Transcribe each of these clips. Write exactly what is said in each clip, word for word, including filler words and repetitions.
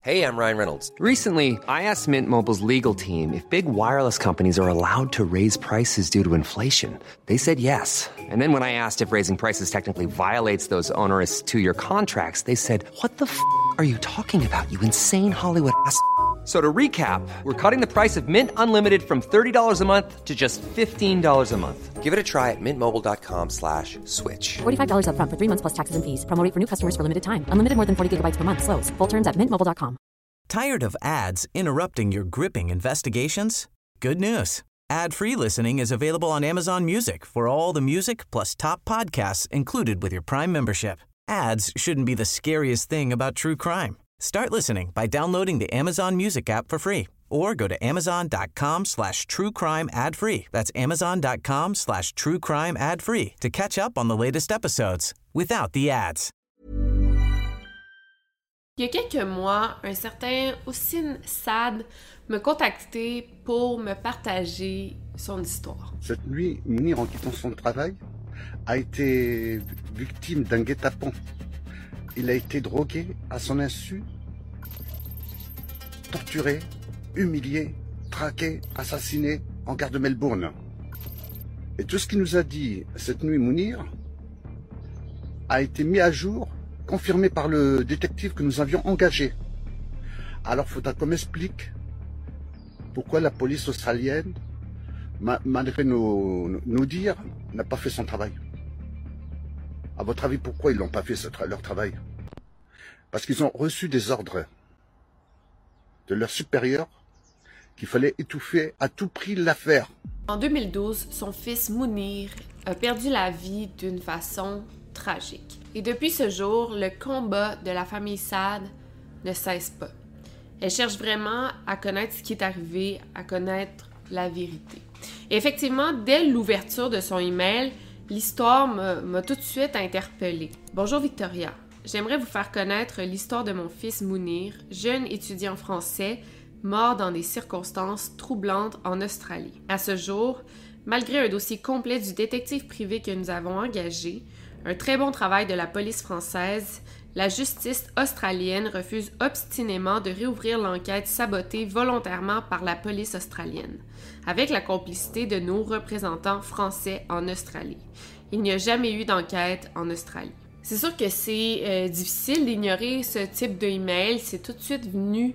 Hey, I'm Ryan Reynolds. Recently, I asked Mint Mobile's legal team if big wireless companies are allowed to raise prices due to inflation. They said yes. And then when I asked if raising prices technically violates those onerous two-year contracts, they said, "What the f*** are you talking about, you insane Hollywood ass?" So to recap, we're cutting the price of Mint Unlimited from thirty dollars a month to just fifteen dollars a month. Give it a try at mintmobile.com slash switch. forty-five dollars up front for three months plus taxes and fees. Promo rate for new customers for limited time. Unlimited more than forty gigabytes per month. Slows full terms at mint mobile dot com. Tired of ads interrupting your gripping investigations? Good news. Ad-free listening is available on Amazon Music for all the music plus top podcasts included with your Prime membership. Ads shouldn't be the scariest thing about true crime. Start listening by downloading the Amazon Music app for free or go to amazon.com slash true crime ad free. That's amazon.com slash true crime ad free to catch up on the latest episodes without the ads. Il y a quelques mois, un certain Hossein Saad m'a contacté pour me partager son histoire. Cette nuit, Mounir, en quittant son travail, a été victime d'un guet-apens. Il a été drogué à son insu, torturé, humilié, traqué, assassiné en gare de Melbourne. Et tout ce qu'il nous a dit cette nuit, Mounir, a été mis à jour, confirmé par le détective que nous avions engagé. Alors il faudra qu'on m'explique pourquoi la police australienne, malgré nos, nos dires, n'a pas fait son travail. À votre avis, pourquoi ils n'ont pas fait ce tra- leur travail? Parce qu'ils ont reçu des ordres de leurs supérieurs qu'il fallait étouffer à tout prix l'affaire. En deux mille douze, son fils Mounir a perdu la vie d'une façon tragique. Et depuis ce jour, le combat de la famille Saad ne cesse pas. Elle cherche vraiment à connaître ce qui est arrivé, à connaître la vérité. Et effectivement, dès l'ouverture de son email, l'histoire m'a, m'a tout de suite interpellée. Bonjour Victoria, j'aimerais vous faire connaître l'histoire de mon fils Mounir, jeune étudiant français, mort dans des circonstances troublantes en Australie. À ce jour, malgré un dossier complet du détective privé que nous avons engagé, un très bon travail de la police française, la justice australienne refuse obstinément de réouvrir l'enquête sabotée volontairement par la police australienne, avec la complicité de nos représentants français en Australie. Il n'y a jamais eu d'enquête en Australie. C'est sûr que c'est euh, difficile d'ignorer ce type d'email, c'est tout de suite venu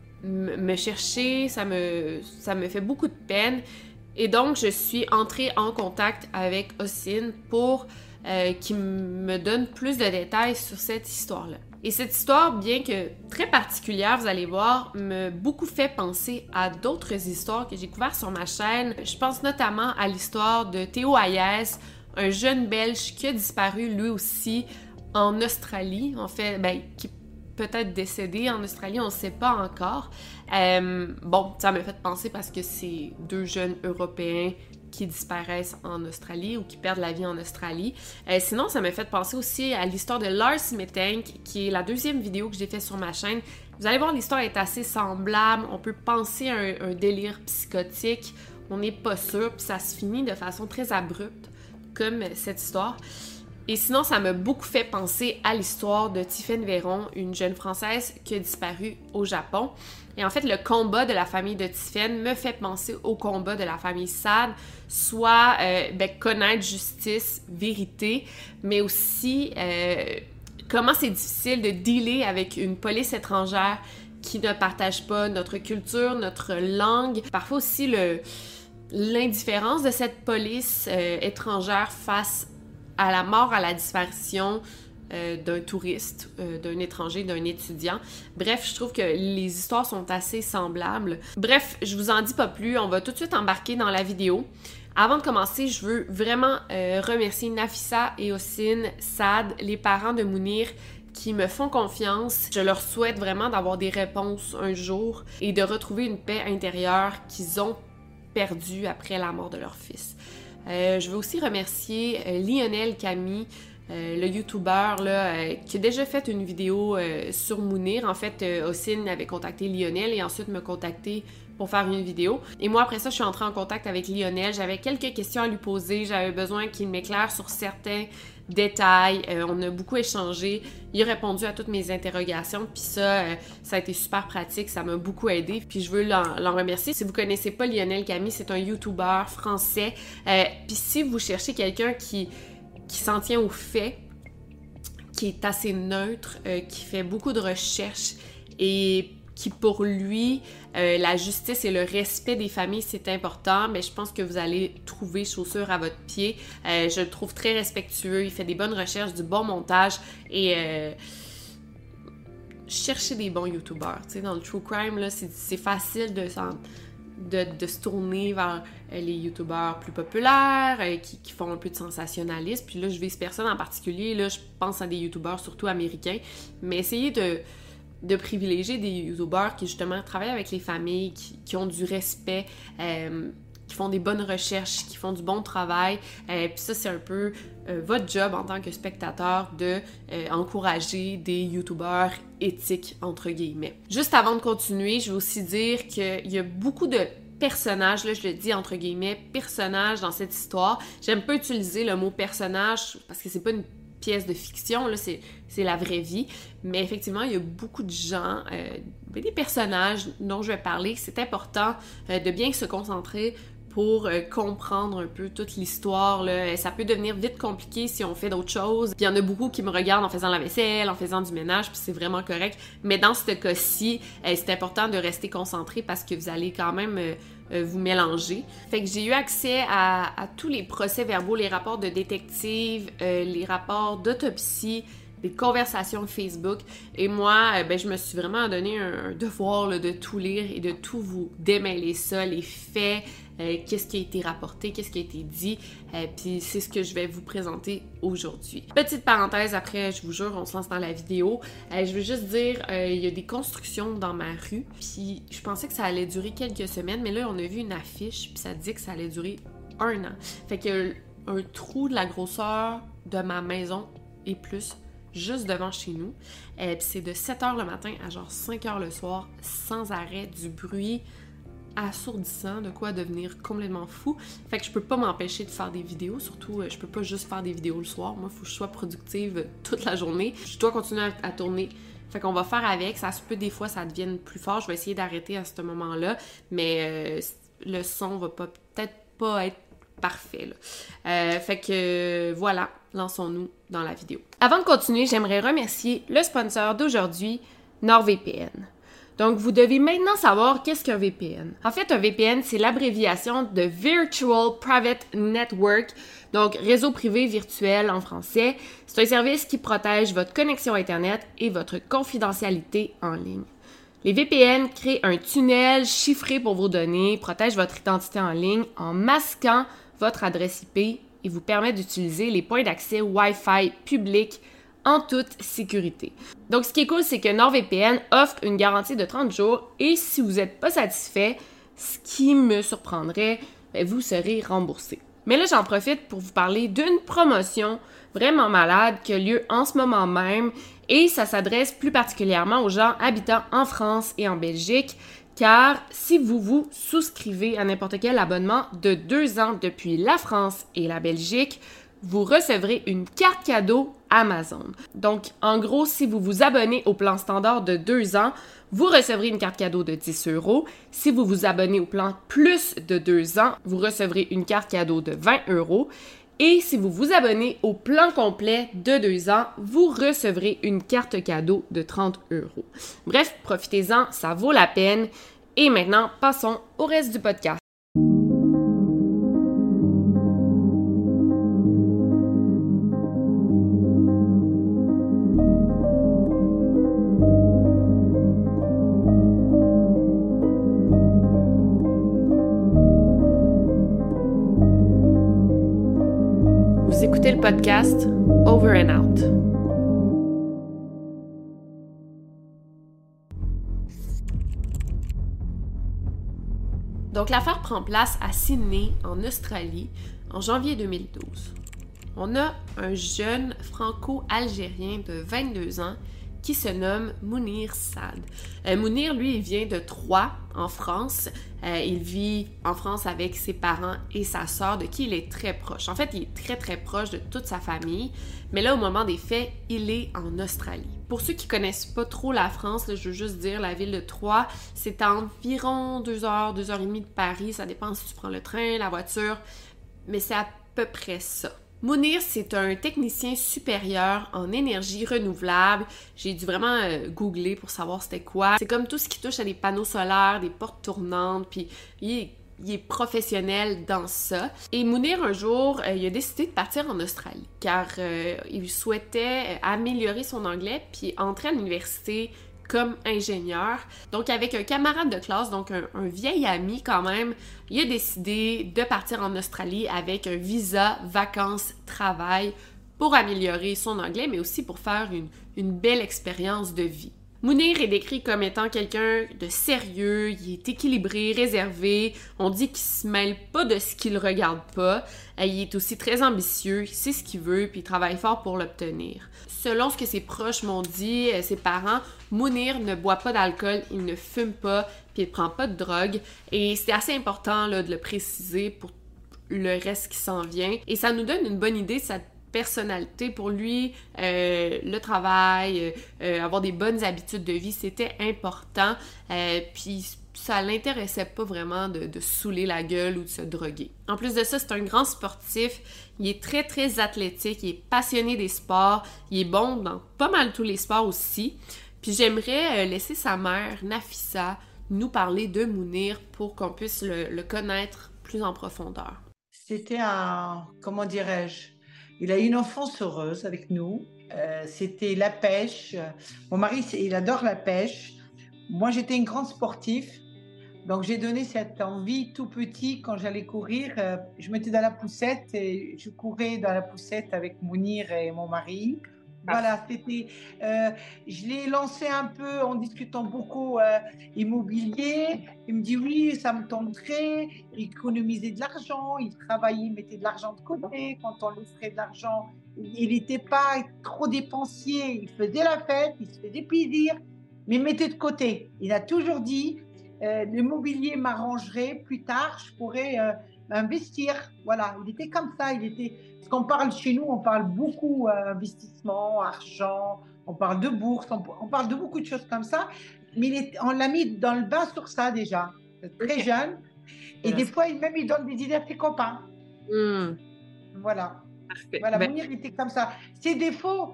m- me chercher, ça me, ça me fait beaucoup de peine, et donc je suis entrée en contact avec Hossein pour Euh, qui me donne plus de détails sur cette histoire-là. Et cette histoire, bien que très particulière, vous allez voir, m'a beaucoup fait penser à d'autres histoires que j'ai couvertes sur ma chaîne. Je pense notamment à l'histoire de Théo Hayes, un jeune Belge qui a disparu lui aussi en Australie, en fait, ben, qui est peut-être décédé en Australie, on ne sait pas encore. Euh, bon, ça m'a fait penser parce que c'est deux jeunes Européens qui disparaissent en Australie ou qui perdent la vie en Australie. Euh, sinon, ça m'a fait penser aussi à l'histoire de Lars Mittank, qui est la deuxième vidéo que j'ai faite sur ma chaîne. Vous allez voir, l'histoire est assez semblable. On peut penser à un, un délire psychotique. On n'est pas sûr, puis ça se finit de façon très abrupte, comme cette histoire. Et sinon, ça m'a beaucoup fait penser à l'histoire de Tiffaine Véron, une jeune Française qui a disparu au Japon. Et en fait, le combat de la famille de Tiffaine me fait penser au combat de la famille Saad, soit euh, ben, connaître justice, vérité, mais aussi euh, comment c'est difficile de dealer avec une police étrangère qui ne partage pas notre culture, notre langue. Parfois aussi le, l'indifférence de cette police euh, étrangère face à la mort, à la disparition euh, d'un touriste, euh, d'un étranger, d'un étudiant. Bref, je trouve que les histoires sont assez semblables. Bref, je vous en dis pas plus, on va tout de suite embarquer dans la vidéo. Avant de commencer, je veux vraiment euh, remercier Nafissa et Hossein Saad, les parents de Mounir, qui me font confiance. Je leur souhaite vraiment d'avoir des réponses un jour et de retrouver une paix intérieure qu'ils ont perdue après la mort de leur fils. Euh, je veux aussi remercier euh, Lionel Camille, euh, le YouTuber là, euh, qui a déjà fait une vidéo euh, sur Mounir. En fait, euh, Hossein avait contacté Lionel et ensuite me contacté pour faire une vidéo. Et moi, après ça, je suis entrée en contact avec Lionel. J'avais quelques questions à lui poser. J'avais besoin qu'il m'éclaire sur certains détails. Euh, on a beaucoup échangé. Il a répondu à toutes mes interrogations. Puis ça, euh, ça a été super pratique. Ça m'a beaucoup aidé. Puis je veux l'en, l'en remercier. Si vous connaissez pas Lionel Camille, c'est un YouTuber français. Euh, puis si vous cherchez quelqu'un qui, qui s'en tient aux faits, qui est assez neutre, euh, qui fait beaucoup de recherches et qui pour lui, euh, la justice et le respect des familles, c'est important, mais je pense que vous allez trouver chaussure à votre pied. Euh, je le trouve très respectueux, il fait des bonnes recherches, du bon montage et euh, cherchez des bons youtubeurs. Tu sais, dans le true crime, là, c'est, c'est facile de, de, de se tourner vers euh, les youtubeurs plus populaires, euh, qui, qui font un peu de sensationnalisme. Puis là, je vise personne en particulier, là, je pense à des youtubeurs surtout américains, mais essayez de de privilégier des youtubeurs qui justement travaillent avec les familles, qui, qui ont du respect, euh, qui font des bonnes recherches, qui font du bon travail. Euh, Puis ça, c'est un peu euh, votre job en tant que spectateur de euh, encourager des youtubeurs éthiques, entre guillemets. Juste avant de continuer, je veux aussi dire qu'il y a beaucoup de personnages, là je le dis entre guillemets, personnages dans cette histoire. J'aime pas utiliser le mot personnage parce que c'est pas une pièce de fiction, là, c'est, c'est la vraie vie. Mais effectivement, il y a beaucoup de gens, euh, des personnages dont je vais parler. C'est important euh, de bien se concentrer pour euh, comprendre un peu toute l'histoire, là. Ça peut devenir vite compliqué si on fait d'autres choses. Puis il y en a beaucoup qui me regardent en faisant la vaisselle, en faisant du ménage, puis c'est vraiment correct. Mais dans ce cas-ci, euh, c'est important de rester concentré parce que vous allez quand même euh, euh, vous mélanger. Fait que j'ai eu accès à, à tous les procès-verbaux, les rapports de détective, euh, les rapports d'autopsie, des conversations Facebook. Et moi, euh, ben, je me suis vraiment donné un, un devoir là, de tout lire et de tout vous démêler ça, les faits, euh, qu'est-ce qui a été rapporté, qu'est-ce qui a été dit. Euh, Puis c'est ce que je vais vous présenter aujourd'hui. Petite parenthèse, après, je vous jure, on se lance dans la vidéo. Euh, je veux juste dire, euh, il y a des constructions dans ma rue. Puis je pensais que ça allait durer quelques semaines, mais là, on a vu une affiche, puis ça dit que ça allait durer un an. Fait que un trou de la grosseur de ma maison et plus, juste devant chez nous. Euh, puis c'est de sept heures le matin à genre cinq heures le soir, sans arrêt, du bruit assourdissant, de quoi devenir complètement fou. Fait que je peux pas m'empêcher de faire des vidéos, surtout euh, je peux pas juste faire des vidéos le soir. Moi, il faut que je sois productive toute la journée. Je dois continuer à, à tourner. Fait qu'on va faire avec. Ça se peut des fois ça devienne plus fort. Je vais essayer d'arrêter à ce moment-là, mais euh, le son va pas peut-être pas être parfait, là. Euh, fait que voilà, lançons-nous dans la vidéo. Avant de continuer, j'aimerais remercier le sponsor d'aujourd'hui, NordVPN. Donc, vous devez maintenant savoir qu'est-ce qu'un V P N. En fait, un V P N, c'est l'abréviation de Virtual Private Network, donc réseau privé virtuel en français. C'est un service qui protège votre connexion Internet et votre confidentialité en ligne. Les V P N créent un tunnel chiffré pour vos données, protègent votre identité en ligne en masquant votre adresse I P et vous permettent d'utiliser les points d'accès Wi-Fi publics en toute sécurité. Donc, ce qui est cool, c'est que NordVPN offre une garantie de trente jours et si vous n'êtes pas satisfait, ce qui me surprendrait, bien, vous serez remboursé. Mais là, j'en profite pour vous parler d'une promotion vraiment malade qui a lieu en ce moment même et ça s'adresse plus particulièrement aux gens habitant en France et en Belgique, car si vous vous souscrivez à n'importe quel abonnement de deux ans depuis la France et la Belgique, vous recevrez une carte cadeau Amazon. Donc, en gros, si vous vous abonnez au plan standard de deux ans, vous recevrez une carte cadeau de dix euros. Si vous vous abonnez au plan plus de deux ans, vous recevrez une carte cadeau de vingt euros. Et si vous vous abonnez au plan complet de deux ans, vous recevrez une carte cadeau de trente euros. Bref, profitez-en, ça vaut la peine. Et maintenant, passons au reste du podcast. Vous écoutez le podcast Over and Out. Donc, l'affaire prend place à Sydney, en Australie, en janvier deux mille douze. On a un jeune franco-algérien de vingt-deux ans qui se nomme Mounir Saad. Euh, Mounir, lui, il vient de Troyes, en France. Euh, il vit en France avec ses parents et sa sœur, de qui il est très proche. En fait, il est très, très proche de toute sa famille. Mais là, au moment des faits, il est en Australie. Pour ceux qui connaissent pas trop la France, là, je veux juste dire, la ville de Troyes, c'est à environ deux heures, deux heures et demie de Paris. Ça dépend si tu prends le train, la voiture, mais c'est à peu près ça. Mounir, c'est un technicien supérieur en énergie renouvelable. J'ai dû vraiment euh, googler pour savoir c'était quoi. C'est comme tout ce qui touche à des panneaux solaires, des portes tournantes, puis il est, il est professionnel dans ça. Et Mounir, un jour, euh, il a décidé de partir en Australie, car euh, il souhaitait améliorer son anglais, puis entrer à l'université comme ingénieur. Donc, avec un camarade de classe, donc un, un vieil ami quand même, il a décidé de partir en Australie avec un visa vacances-travail pour améliorer son anglais, mais aussi pour faire une, une belle expérience de vie. Mounir est décrit comme étant quelqu'un de sérieux, il est équilibré, réservé, on dit qu'il se mêle pas de ce qu'il regarde pas, il est aussi très ambitieux, il sait ce qu'il veut, puis il travaille fort pour l'obtenir. Selon ce que ses proches m'ont dit, ses parents, Mounir ne boit pas d'alcool, il ne fume pas, puis il prend pas de drogue, et c'est assez important là, de le préciser pour le reste qui s'en vient, et ça nous donne une bonne idée de sa personnalité. Pour lui, euh, le travail, euh, avoir des bonnes habitudes de vie, c'était important. Euh, puis ça l'intéressait pas vraiment de, de saouler la gueule ou de se droguer. En plus de ça, c'est un grand sportif. Il est très, très athlétique. Il est passionné des sports. Il est bon dans pas mal tous les sports aussi. Puis j'aimerais euh, laisser sa mère, Nafissa, nous parler de Mounir pour qu'on puisse le, le connaître plus en profondeur. C'était un... comment dirais-je? Il a eu une enfance heureuse avec nous. Euh, c'était la pêche. Mon mari, il adore la pêche. Moi, j'étais une grande sportive. Donc, j'ai donné cette envie tout petit quand j'allais courir. Euh, je mettais dans la poussette et je courais dans la poussette avec Mounir et mon mari. Voilà, c'était... Euh, je l'ai lancé un peu en discutant beaucoup euh, immobilier. Il me dit oui, ça me tenterait. Il économisait de l'argent, il travaillait, il mettait de l'argent de côté. Quand on lui offrait de l'argent, il n'était pas trop dépensier. Il faisait la fête, il se faisait plaisir, mais il mettait de côté. Il a toujours dit, euh, l'immobilier m'arrangerait plus tard, je pourrais euh, investir. Voilà, il était comme ça, il était... Parce qu'on parle chez nous, on parle beaucoup euh, investissement, argent, on parle de bourse, on, on parle de beaucoup de choses comme ça, mais il est, on l'a mis dans le bain sur ça déjà, très okay. jeune. Et voilà. Des fois, il, même il donne des idées à ses copains. Mm. Voilà. Parfait. Voilà, ben... Mounir, il était comme ça. Ses défauts,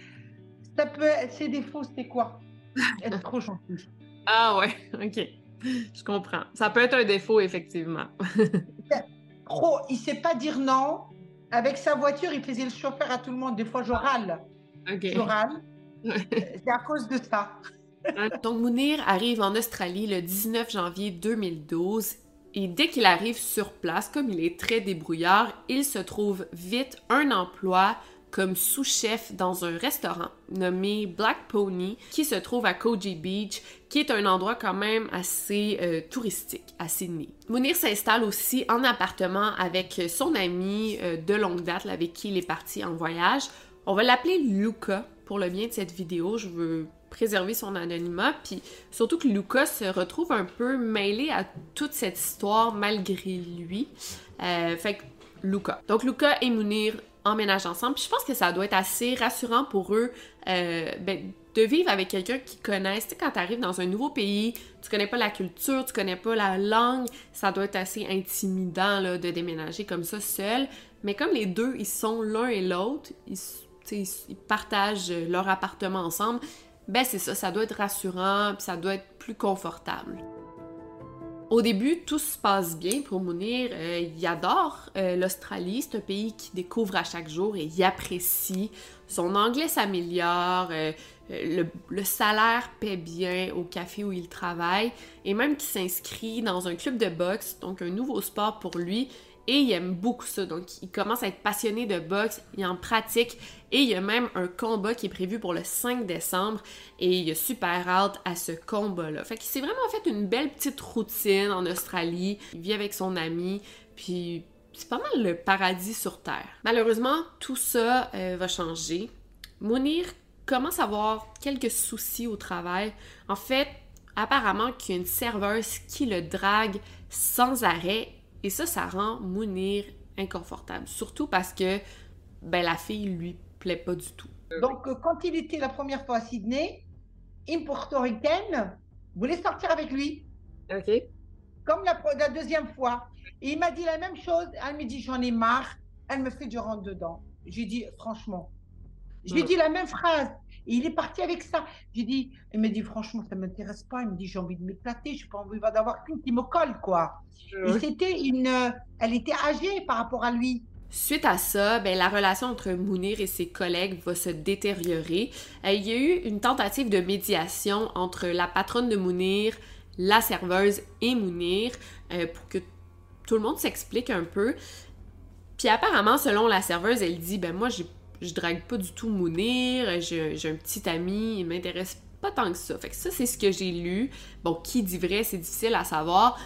ça peut, ses défauts, c'était quoi? Être trop gentil. Ah ouais, ok. Je comprends. Ça peut être un défaut, effectivement. Trop, il ne sait pas dire non. Avec sa voiture, il faisait le chauffeur à tout le monde. Des fois, je râle. Okay. Je râle. C'est à cause de ça. Donc, Mounir arrive en Australie le dix-neuf janvier deux mille douze. Et dès qu'il arrive sur place, comme il est très débrouillard, il se trouve vite un emploi comme sous-chef dans un restaurant nommé Black Pony qui se trouve à Coogee Beach, qui est un endroit quand même assez euh, touristique à Sydney. Mounir s'installe aussi en appartement avec son ami euh, de longue date avec qui il est parti en voyage. On va l'appeler Luca pour le bien de cette vidéo. Je veux préserver son anonymat, puis surtout que Luca se retrouve un peu mêlé à toute cette histoire malgré lui. Euh, fait que Luca. Donc Luca et Mounir emménagent ensemble. Puis je pense que ça doit être assez rassurant pour eux euh, ben, de vivre avec quelqu'un qu'ils connaissent. Tu sais, quand tu arrives dans un nouveau pays, tu connais pas la culture, tu connais pas la langue, ça doit être assez intimidant là, de déménager comme ça seul. Mais comme les deux, ils sont l'un et l'autre, ils, ils, ils partagent leur appartement ensemble, ben c'est ça, ça doit être rassurant, puis ça doit être plus confortable. Au début, tout se passe bien pour Mounir. Euh, il adore euh, l'Australie. C'est un pays qu'il découvre à chaque jour et il apprécie. Son anglais s'améliore. Euh, le, le salaire paie bien au café où il travaille. Et même qu'il s'inscrit dans un club de boxe, donc un nouveau sport pour lui. Et il aime beaucoup ça. Donc, il commence à être passionné de boxe. Il en pratique. Et il y a même un combat qui est prévu pour le cinq décembre. Et il a super hâte à ce combat-là. Fait qu'il s'est vraiment fait une belle petite routine en Australie. Il vit avec son ami. Puis, c'est pas mal le paradis sur Terre. Malheureusement, tout ça euh, va changer. Mounir commence à avoir quelques soucis au travail. En fait, apparemment qu'il y a une serveuse qui le drague sans arrêt et ça, ça rend Mounir inconfortable. Surtout parce que ben, la fille lui plaît pas du tout. Donc, quand il était la première fois à Sydney, une portoricaine voulait sortir avec lui. OK. Comme la, la deuxième fois. Et il m'a dit la même chose. Elle me dit, j'en ai marre. Elle me fait du rentre-dedans. J'ai dit, franchement. Je lui ai dit la même phrase. Et il est parti avec ça. J'ai dit, il me dit, franchement, ça ne m'intéresse pas. Il me dit, j'ai envie de m'éclater. Je n'ai pas envie d'avoir qu'une qui me colle, quoi. Oui. Et c'était une... Elle était âgée par rapport à lui. Suite à ça, ben, la relation entre Mounir et ses collègues va se détériorer. Euh, il y a eu une tentative de médiation entre la patronne de Mounir, la serveuse et Mounir euh, pour que tout le monde s'explique un peu. Puis apparemment, selon la serveuse, elle dit « Ben moi, j'ai, je drague pas du tout Mounir, j'ai, j'ai un petit ami, il m'intéresse pas tant que ça. » Fait que ça, c'est ce que j'ai lu. Bon, qui dit vrai, c'est difficile à savoir.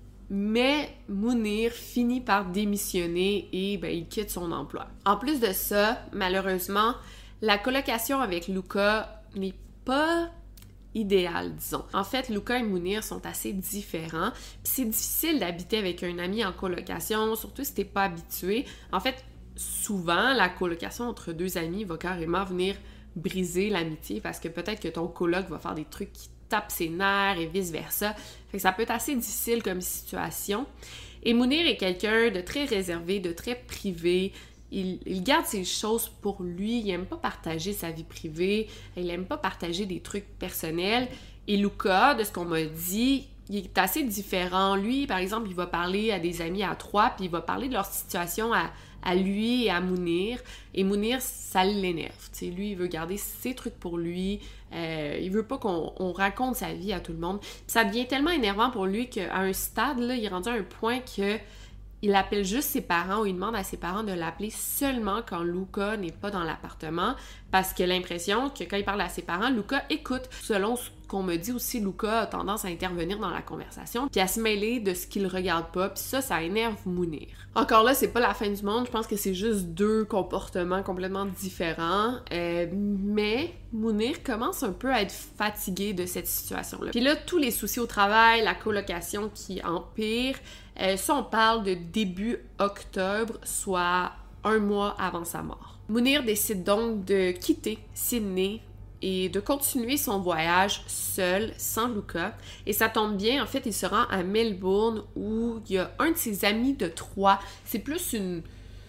Mais Mounir finit par démissionner et ben, il quitte son emploi. En plus de ça, malheureusement, la colocation avec Luca n'est pas idéale, disons. En fait, Luca et Mounir sont assez différents. Puis c'est difficile d'habiter avec un ami en colocation, surtout si t'es pas habitué. En fait, souvent, la colocation entre deux amis va carrément venir briser l'amitié parce que peut-être que ton coloc va faire des trucs qui tape ses nerfs et vice-versa. Fait que ça peut être assez difficile comme situation. Et Mounir est quelqu'un de très réservé, de très privé. Il, il garde ses choses pour lui. Il aime pas partager sa vie privée. Il aime pas partager des trucs personnels. Et Luca, de ce qu'on m'a dit, il est assez différent. Lui, par exemple, il va parler à des amis à trois, puis il va parler de leur situation à, à lui et à Mounir. Et Mounir, ça l'énerve. T'sais, lui, il veut garder ses trucs pour lui. Euh, il veut pas qu'on on raconte sa vie à tout le monde. Puis ça devient tellement énervant pour lui qu'à un stade, là, il est rendu à un point que il appelle juste ses parents ou il demande à ses parents de l'appeler seulement quand Luca n'est pas dans l'appartement parce qu'il a l'impression que quand il parle à ses parents, Luca écoute. Selon ce qu'on me dit aussi, Luca a tendance à intervenir dans la conversation puis à se mêler de ce qu'il regarde pas, puis ça, ça énerve Mounir. Encore là, c'est pas la fin du monde, je pense que c'est juste deux comportements complètement différents, euh, mais Mounir commence un peu à être fatigué de cette situation-là. Puis là, tous les soucis au travail, la colocation qui empire, euh, ça on parle de début octobre, soit un mois avant sa mort. Mounir décide donc de quitter Sydney et de continuer son voyage seul, sans Luca. Et ça tombe bien, en fait, il se rend à Melbourne où il y a un de ses amis de Troyes. C'est plus une...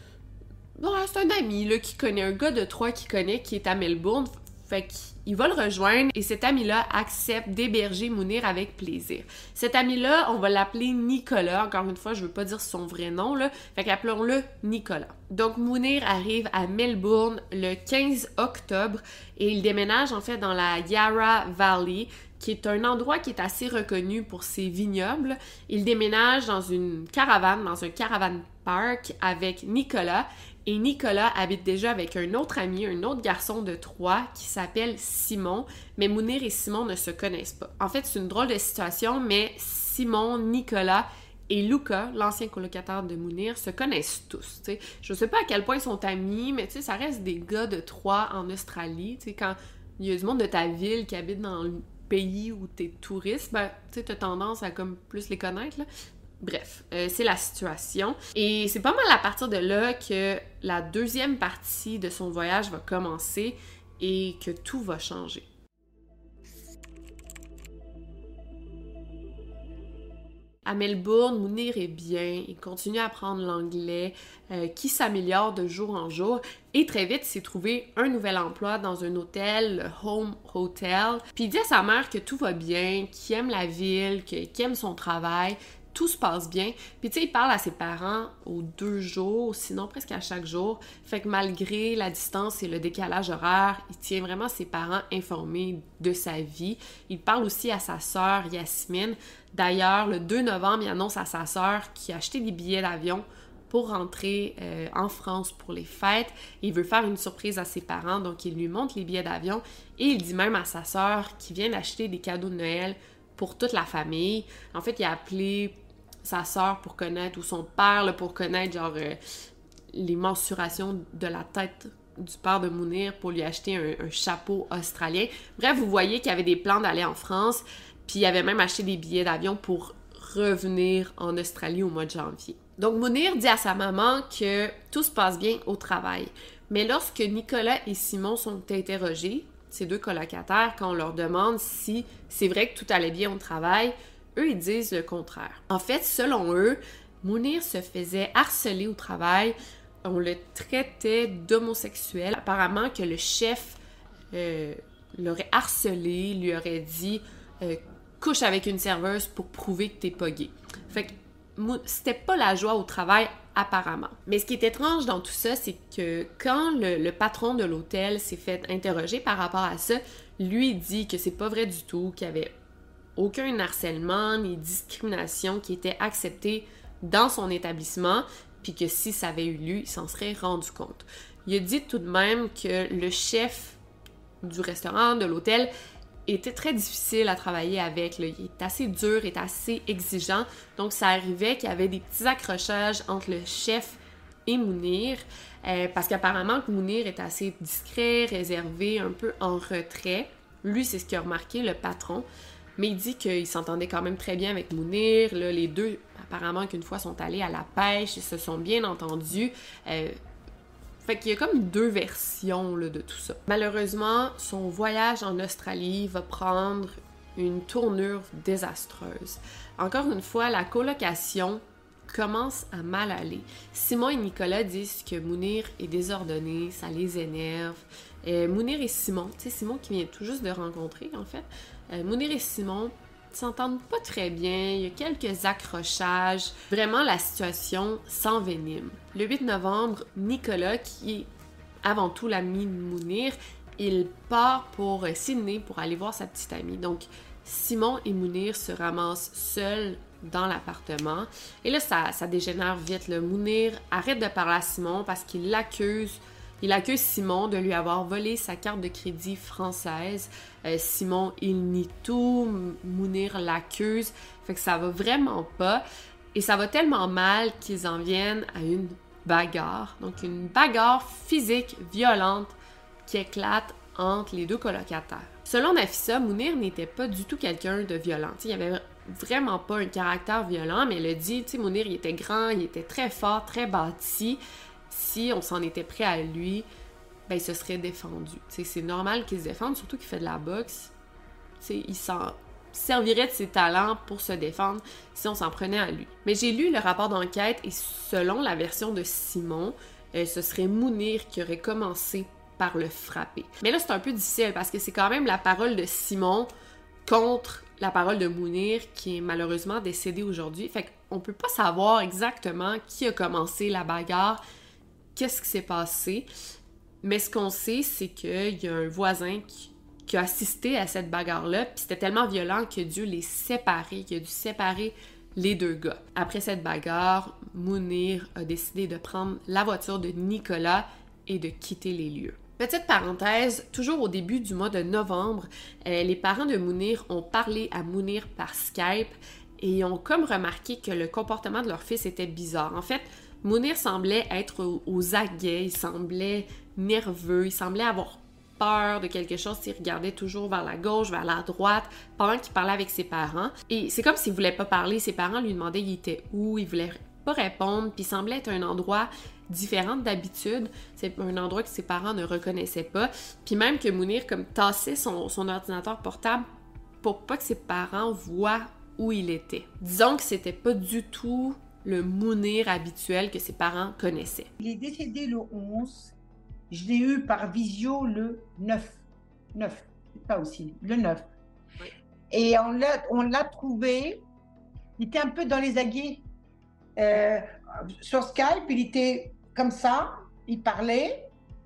Bon, c'est un ami là, qui connaît, un gars de Troyes qui connaît, qui est à Melbourne. Fait qu'il va le rejoindre et cet ami-là accepte d'héberger Mounir avec plaisir. Cet ami-là, on va l'appeler Nicolas. Encore une fois, je veux pas dire son vrai nom, là. Fait qu'appelons-le Nicolas. Donc, Mounir arrive à Melbourne le quinze octobre et il déménage en fait dans la Yarra Valley, qui est un endroit qui est assez reconnu pour ses vignobles. Il déménage dans une caravane, dans un caravan park avec Nicolas. Et Nicolas habite déjà avec un autre ami, un autre garçon de Troyes qui s'appelle Simon, mais Mounir et Simon ne se connaissent pas. En fait, c'est une drôle de situation, mais Simon, Nicolas et Luca, l'ancien colocataire de Mounir, se connaissent tous. T'sais. Je sais pas à quel point ils sont amis, mais ça reste des gars de Troyes en Australie. T'sais, quand il y a du monde de ta ville qui habite dans le pays où t'es touriste, ben, tu as tendance à comme plus les connaître, là. Bref, euh, c'est la situation. Et c'est pas mal à partir de là que la deuxième partie de son voyage va commencer et que tout va changer. À Melbourne, Mounir est bien, il continue à apprendre l'anglais, euh, qui s'améliore de jour en jour, et très vite, il s'est trouvé un nouvel emploi dans un hôtel, le Home Hotel. Puis il dit à sa mère que tout va bien, qu'il aime la ville, qu'il aime son travail, tout se passe bien. Puis tu sais, il parle à ses parents aux deux jours, sinon presque à chaque jour. Fait que malgré la distance et le décalage horaire, il tient vraiment ses parents informés de sa vie. Il parle aussi à sa sœur Yasmine. D'ailleurs, le deux novembre, il annonce à sa sœur qu'il a acheté des billets d'avion pour rentrer euh, en France pour les fêtes. Il veut faire une surprise à ses parents, donc il lui montre les billets d'avion et il dit même à sa sœur qu'il vient d'acheter des cadeaux de Noël pour toute la famille. En fait, il a appelé sa sœur pour connaître, ou son père là, pour connaître genre euh, les mensurations de la tête du père de Mounir pour lui acheter un, un chapeau australien. Bref, vous voyez qu'il y avait des plans d'aller en France, puis il avait même acheté des billets d'avion pour revenir en Australie au mois de janvier. Donc Mounir dit à sa maman que tout se passe bien au travail. Mais lorsque Nicolas et Simon sont interrogés, ces deux colocataires, quand on leur demande si c'est vrai que tout allait bien au travail, eux, ils disent le contraire. En fait, selon eux, Mounir se faisait harceler au travail, on le traitait d'homosexuel. Apparemment que le chef euh, l'aurait harcelé, lui aurait dit euh, « couche avec une serveuse pour prouver que t'es pas gay ». Fait que c'était pas la joie au travail, apparemment. Mais ce qui est étrange dans tout ça, c'est que quand le, le patron de l'hôtel s'est fait interroger par rapport à ça, lui dit que c'est pas vrai du tout, qu'il y avait aucun harcèlement ni discrimination qui était accepté dans son établissement, puis que si ça avait eu lieu, il s'en serait rendu compte. Il a dit tout de même que le chef du restaurant, de l'hôtel, était très difficile à travailler avec. Là. Il est assez dur, il est assez exigeant. Donc, ça arrivait qu'il y avait des petits accrochages entre le chef et Mounir, euh, parce qu'apparemment que Mounir est assez discret, réservé, un peu en retrait. Lui, c'est ce qu'il a remarqué, le patron. Mais il dit qu'il s'entendait quand même très bien avec Mounir. Là, les deux, apparemment qu'une fois, sont allés à la pêche, ils se sont bien entendus. Euh, Fait qu'il y a comme deux versions là, de tout ça. Malheureusement, son voyage en Australie va prendre une tournure désastreuse. Encore une fois, la colocation commence à mal aller. Simon et Nicolas disent que Mounir est désordonné, ça les énerve. Euh, Mounir et Simon, tu sais, Simon qui vient tout juste de rencontrer en fait, euh, Mounir et Simon s'entendent pas très bien, il y a quelques accrochages. Vraiment, la situation s'envenime. Le huit novembre, Nicolas, qui est avant tout l'ami de Mounir, il part pour Sydney pour aller voir sa petite amie. Donc, Simon et Mounir se ramassent seuls dans l'appartement. Et là, ça, ça dégénère vite. Là. Mounir arrête de parler à Simon parce qu'il l'accuse Il accuse Simon de lui avoir volé sa carte de crédit française. Euh, Simon, il nie tout. Mounir l'accuse. Fait que ça va vraiment pas. Et ça va tellement mal qu'ils en viennent à une bagarre. Donc, une bagarre physique, violente, qui éclate entre les deux colocataires. Selon Nafissa, Mounir n'était pas du tout quelqu'un de violent. T'sais, il avait vraiment pas un caractère violent, mais elle a dit, tu sais, Mounir, il était grand, il était très fort, très bâti. Si on s'en était pris à lui, ben il se serait défendu. T'sais, c'est normal qu'il se défende, surtout qu'il fait de la boxe. T'sais, il s'en servirait de ses talents pour se défendre si on s'en prenait à lui. Mais j'ai lu le rapport d'enquête et selon la version de Simon, euh, ce serait Mounir qui aurait commencé par le frapper. Mais là, c'est un peu difficile parce que c'est quand même la parole de Simon contre la parole de Mounir qui est malheureusement décédé aujourd'hui. Fait qu'on peut pas savoir exactement qui a commencé la bagarre, qu'est-ce qui s'est passé. Mais ce qu'on sait, c'est qu'il y a un voisin qui, qui a assisté à cette bagarre-là, puis c'était tellement violent qu'il a dû les séparer, qu'il a dû séparer les deux gars. Après cette bagarre, Mounir a décidé de prendre la voiture de Nicolas et de quitter les lieux. Petite parenthèse, toujours au début du mois de novembre, euh, les parents de Mounir ont parlé à Mounir par Skype et ils ont comme remarqué que le comportement de leur fils était bizarre. En fait, Mounir semblait être aux, aux aguets, il semblait nerveux, il semblait avoir peur de quelque chose, il regardait toujours vers la gauche, vers la droite, pendant qu'il parlait avec ses parents. Et c'est comme s'il voulait pas parler, ses parents lui demandaient il était où, il voulait pas répondre, puis il semblait être un endroit différent d'habitude. C'est un endroit que ses parents ne reconnaissaient pas. Puis même que Mounir comme tassait son, son ordinateur portable pour pas que ses parents voient où il était. Disons que c'était pas du tout le Mounir habituel que ses parents connaissaient. Il est décédé le onze. Je l'ai eu par visio le neuf. neuf, c'est ça aussi, le neuf. Oui. Et on l'a, on l'a trouvé, il était un peu dans les aguets. Euh, sur Skype, il était comme ça, il parlait.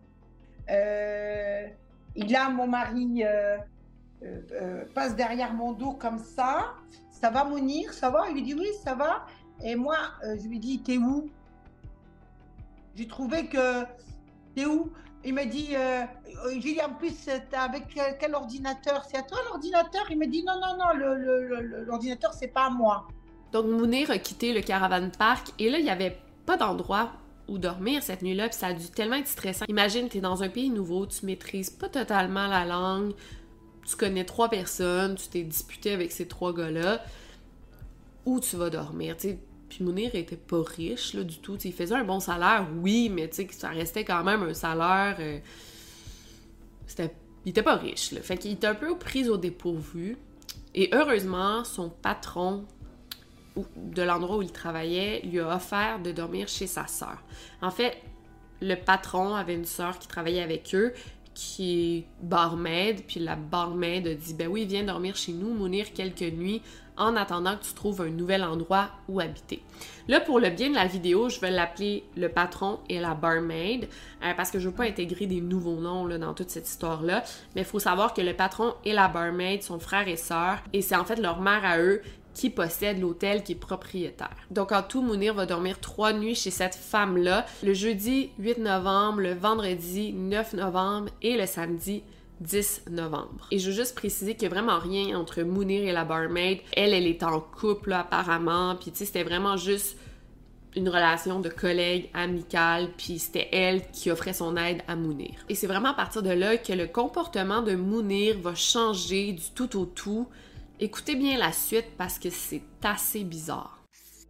Euh, il a mon mari euh, euh, euh, passe derrière mon dos comme ça. Ça va Mounir, ça va? Il lui dit oui, ça va. Et moi, euh, je lui dis t'es où? J'ai trouvé que t'es où? Il me dit euh, j'ai dit en plus t'es avec quel, quel ordinateur? C'est à toi l'ordinateur? Il me dit non non non, le, le, le, l'ordinateur c'est pas à moi. Donc, Mounir a quitté le Caravan Park et là, il n'y avait pas d'endroit où dormir cette nuit-là, puis ça a dû tellement être stressant. Imagine, t'es dans un pays nouveau, tu maîtrises pas totalement la langue, tu connais trois personnes, tu t'es disputé avec ces trois gars-là, où tu vas dormir, tu sais. Puis Mounir était pas riche, là, du tout. T'sais, il faisait un bon salaire, oui, mais tu sais, ça restait quand même un salaire... Euh, c'était... Il était pas riche, là. Fait qu'il était un peu pris au dépourvu. Et heureusement, son patron de l'endroit où il travaillait lui a offert de dormir chez sa sœur. En fait, le patron avait une sœur qui travaillait avec eux, qui est barmaid, puis la barmaid a dit « Ben oui, viens dormir chez nous, Mounir, quelques nuits, en attendant que tu trouves un nouvel endroit où habiter. » Là, pour le bien de la vidéo, je vais l'appeler le patron et la barmaid, euh, parce que je veux pas intégrer des nouveaux noms là, dans toute cette histoire-là, mais il faut savoir que le patron et la barmaid sont frères et sœurs, et c'est en fait leur mère à eux qui possède l'hôtel qui est propriétaire. Donc en tout, Mounir va dormir trois nuits chez cette femme-là, le jeudi huit novembre, le vendredi neuf novembre et le samedi dix novembre. Et je veux juste préciser qu'il n'y a vraiment rien entre Mounir et la barmaid. Elle, elle est en couple là, apparemment, puis tu sais, c'était vraiment juste une relation de collègue amicale, puis c'était elle qui offrait son aide à Mounir. Et c'est vraiment à partir de là que le comportement de Mounir va changer du tout au tout. Écoutez bien la suite parce que c'est assez bizarre.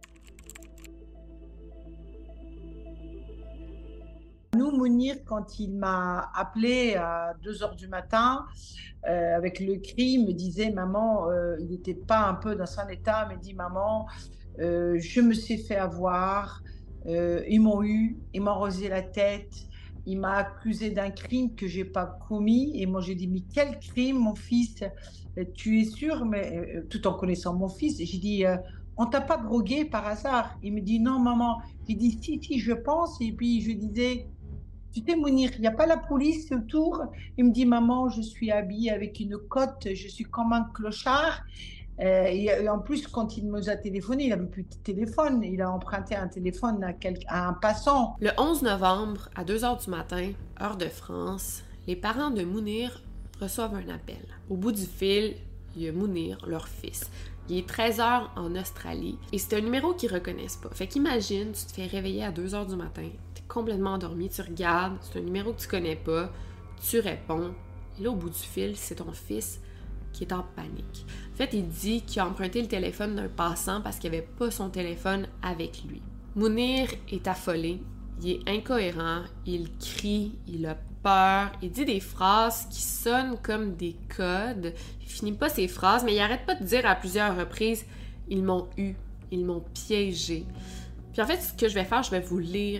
Nous, Mounir, quand il m'a appelé à deux heures du matin, euh, avec le cri, il me disait, maman, euh, il n'était pas un peu dans son état, il me dit, maman, euh, je me suis fait avoir, euh, ils m'ont eu, ils m'ont rosé la tête, il m'a accusé d'un crime que je n'ai pas commis, et moi j'ai dit, mais quel crime, mon fils? Tu es sûr, mais euh, tout en connaissant mon fils, j'ai dit, euh, on t'a pas drogué par hasard? Il me dit, non, maman. J'ai dit, si, si, je pense. Et puis je disais, tu sais, Mounir, il n'y a pas la police autour? Il me dit, maman, je suis habillée avec une cotte, je suis comme un clochard. Euh, et, et en plus, quand il nous a téléphoné, il n'avait plus de téléphone. Il a emprunté un téléphone à, quel... à un passant. Le onze novembre, à deux heures du matin, heure de France, les parents de Mounir reçoivent un appel. Au bout du fil, il y a Mounir, leur fils. Il est treize heures en Australie et c'est un numéro qu'ils reconnaissent pas. Fait qu'imagine, tu te fais réveiller à deux heures du matin, t'es complètement endormi, tu regardes, c'est un numéro que tu connais pas, tu réponds, et là, au bout du fil, c'est ton fils qui est en panique. En fait, il dit qu'il a emprunté le téléphone d'un passant parce qu'il avait pas son téléphone avec lui. Mounir est affolé, il est incohérent, il crie, il a peur, il dit des phrases qui sonnent comme des codes. Il finit pas ses phrases, mais il arrête pas de dire à plusieurs reprises « Ils m'ont eu, ils m'ont piégé ». Puis en fait, ce que je vais faire, je vais vous lire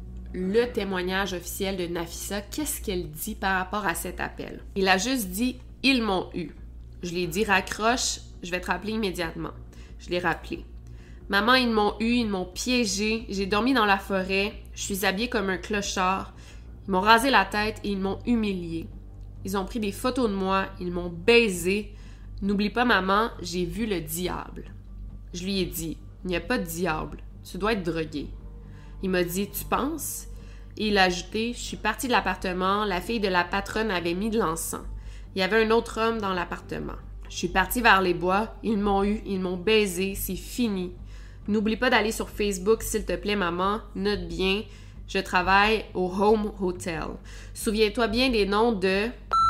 le témoignage officiel de Nafissa. Qu'est-ce qu'elle dit par rapport à cet appel? Il a juste dit « Ils m'ont eu ». Je l'ai dit « Raccroche, je vais te rappeler immédiatement ». Je l'ai rappelé. « Maman, ils m'ont eu, ils m'ont piégé, j'ai dormi dans la forêt, je suis habillée comme un clochard. Ils m'ont rasé la tête et ils m'ont humiliée. Ils ont pris des photos de moi, ils m'ont baisé. N'oublie pas, maman, j'ai vu le diable. » Je lui ai dit, il n'y a pas de diable, tu dois être drogué. Il m'a dit, tu penses? Et il a ajouté, je suis partie de l'appartement, la fille de la patronne avait mis de l'encens. Il y avait un autre homme dans l'appartement. Je suis partie vers les bois, ils m'ont eu, ils m'ont baisé, c'est fini. N'oublie pas d'aller sur Facebook, s'il te plaît, maman, note bien. Je travaille au Home Hotel. Souviens-toi bien des noms de...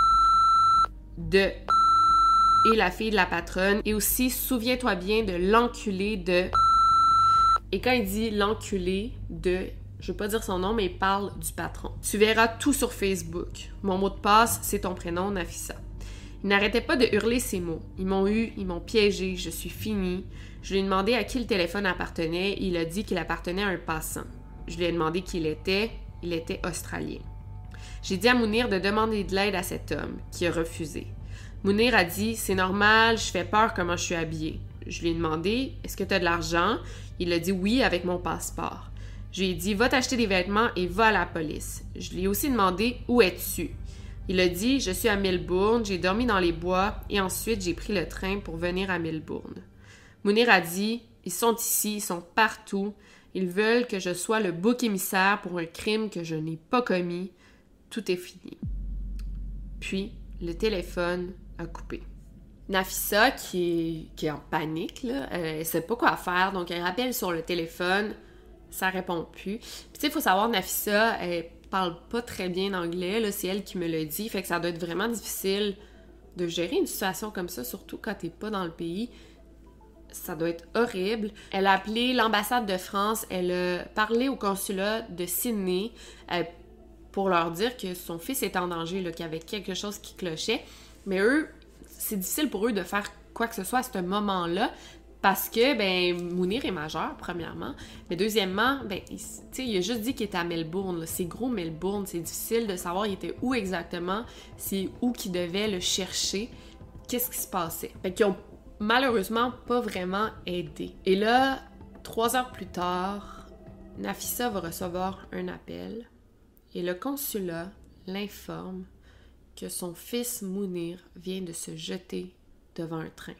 de... et la fille de la patronne. Et aussi, souviens-toi bien de l'enculé de... Et quand il dit l'enculé de... je veux pas dire son nom, mais il parle du patron. Tu verras tout sur Facebook. Mon mot de passe, c'est ton prénom, Nafissa. Il n'arrêtait pas de hurler ces mots. Ils m'ont eu, ils m'ont piégé, je suis finie. Je lui ai demandé à qui le téléphone appartenait et il a dit qu'il appartenait à un passant. Je lui ai demandé qui il était. Il était australien. J'ai dit à Mounir de demander de l'aide à cet homme, qui a refusé. Mounir a dit « C'est normal, je fais peur comment je suis habillée. » Je lui ai demandé « Est-ce que tu as de l'argent? » Il a dit « Oui, avec mon passeport. » Je lui ai dit « Va t'acheter des vêtements et va à la police. » Je lui ai aussi demandé « Où es-tu? » Il a dit « Je suis à Melbourne, j'ai dormi dans les bois et ensuite j'ai pris le train pour venir à Melbourne. » Mounir a dit « Ils sont ici, ils sont partout. Ils veulent que je sois le bouc émissaire pour un crime que je n'ai pas commis. Tout est fini. » Puis, le téléphone a coupé. Nafissa, qui est, qui est en panique, là, elle ne sait pas quoi faire, donc elle rappelle sur le téléphone ça répond plus. Puis tu sais, il faut savoir, Nafissa, elle parle pas très bien anglais, là, c'est elle qui me le dit, fait que ça doit être vraiment difficile de gérer une situation comme ça, surtout quand t'es pas dans le pays. Ça doit être horrible. Elle a appelé l'ambassade de France, elle a parlé au consulat de Sydney euh, pour leur dire que son fils était en danger, là, qu'il y avait quelque chose qui clochait. Mais eux, c'est difficile pour eux de faire quoi que ce soit à ce moment-là parce que, ben, Mounir est majeur, premièrement. Mais deuxièmement, ben, il, tu sais, il a juste dit qu'il était à Melbourne, là. C'est gros, Melbourne. C'est difficile de savoir il était où exactement, c'est où qu'il devait le chercher, qu'est-ce qui se passait. Fait qu'ils ont malheureusement pas vraiment aidé. Et là, trois heures plus tard, Nafissa va recevoir un appel et le consulat l'informe que son fils Mounir vient de se jeter devant un train.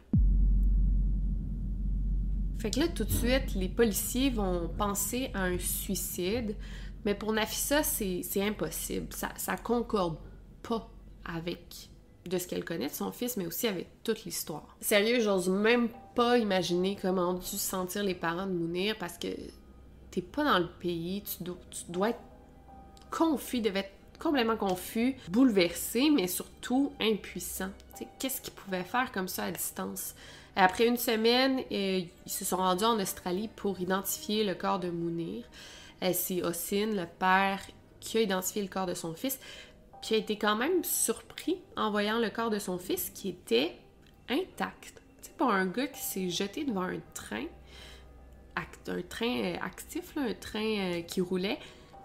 Fait que là, tout de suite, les policiers vont penser à un suicide, mais pour Nafissa, c'est, c'est impossible. Ça, ça concorde pas avec de ce qu'elle connaît de son fils, mais aussi avec toute l'histoire. Sérieux, j'ose même pas imaginer comment ont dû se sentir les parents de Mounir, parce que t'es pas dans le pays, tu dois, tu dois être confus, devait être complètement confus, bouleversé, mais surtout impuissant. T'sais, qu'est-ce qu'ils pouvaient faire comme ça à distance? Après une semaine, euh, ils se sont rendus en Australie pour identifier le corps de Mounir. Euh, c'est Hossein, le père, qui a identifié le corps de son fils, qui a été quand même surpris en voyant le corps de son fils qui était intact. Tu sais, pour un gars qui s'est jeté devant un train, act, un train actif, là, un train euh, qui roulait,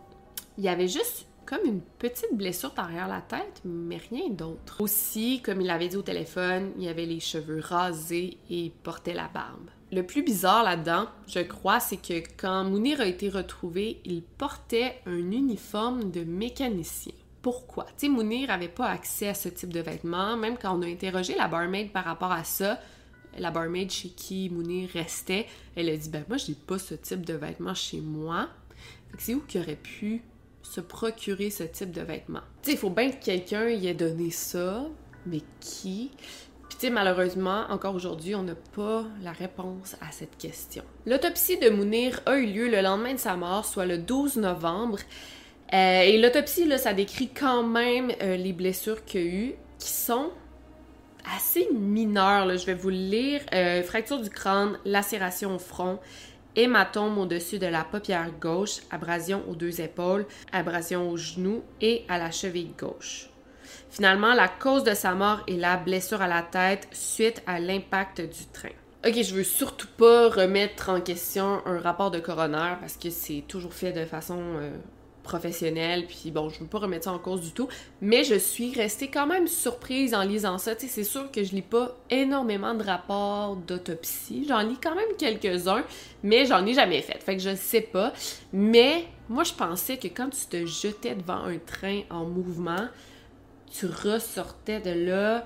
il y avait juste comme une petite blessure derrière la tête, mais rien d'autre. Aussi, comme il l'avait dit au téléphone, il avait les cheveux rasés et il portait la barbe. Le plus bizarre là-dedans, je crois, c'est que quand Mounir a été retrouvé, il portait un uniforme de mécanicien. Pourquoi? Tu sais, Mounir n'avait pas accès à ce type de vêtements. Même quand on a interrogé la barmaid par rapport à ça, la barmaid chez qui Mounir restait, elle a dit « Ben moi, j'ai pas ce type de vêtements chez moi. » Fait que c'est où qu'il aurait pu se procurer ce type de vêtements? Tu sais, il faut bien que quelqu'un y ait donné ça, mais qui? Puis tu sais, malheureusement, encore aujourd'hui, on n'a pas la réponse à cette question. L'autopsie de Mounir a eu lieu le lendemain de sa mort, soit le douze novembre. Euh, et l'autopsie, là, ça décrit quand même euh, les blessures qu'il y a eu, qui sont assez mineures, là. Je vais vous le lire. Euh, fracture du crâne, lacération au front, hématome au-dessus de la paupière gauche, abrasion aux deux épaules, abrasion au genou et à la cheville gauche. Finalement, la cause de sa mort est la blessure à la tête suite à l'impact du train. Ok, je veux surtout pas remettre en question un rapport de coroner parce que c'est toujours fait de façon euh, professionnelle, puis bon, je veux pas remettre ça en cause du tout, mais je suis restée quand même surprise en lisant ça. Tu sais, c'est sûr que je lis pas énormément de rapports d'autopsie, j'en lis quand même quelques-uns, mais j'en ai jamais fait, fait que je sais pas. Mais moi, je pensais que quand tu te jetais devant un train en mouvement, tu ressortais de là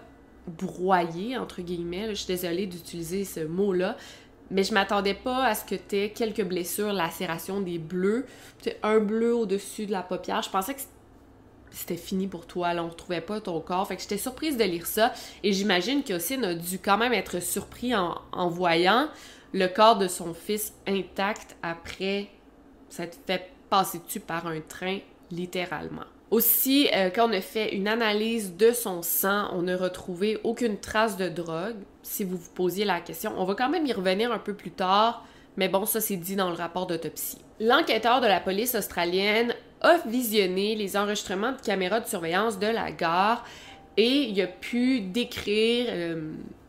broyé, entre guillemets, là, je suis désolée d'utiliser ce mot-là, mais je m'attendais pas à ce que tu aies quelques blessures, lacération des bleus, un bleu au-dessus de la paupière. Je pensais que c'était fini pour toi, là, on retrouvait pas ton corps, fait que j'étais surprise de lire ça, et j'imagine qu'Hossein a dû quand même être surpris en, en voyant le corps de son fils intact après s'être fait passer dessus par un train, littéralement. Aussi, euh, quand on a fait une analyse de son sang, on n'a retrouvé aucune trace de drogue, si vous vous posiez la question. On va quand même y revenir un peu plus tard, mais bon, ça c'est dit dans le rapport d'autopsie. L'enquêteur de la police australienne a visionné les enregistrements de caméras de surveillance de la gare et il a pu décrire euh,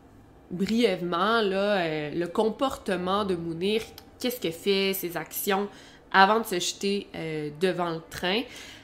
brièvement là, euh, le comportement de Mounir, qu'est-ce qu'il fait, ses actions avant de se jeter euh, devant le train.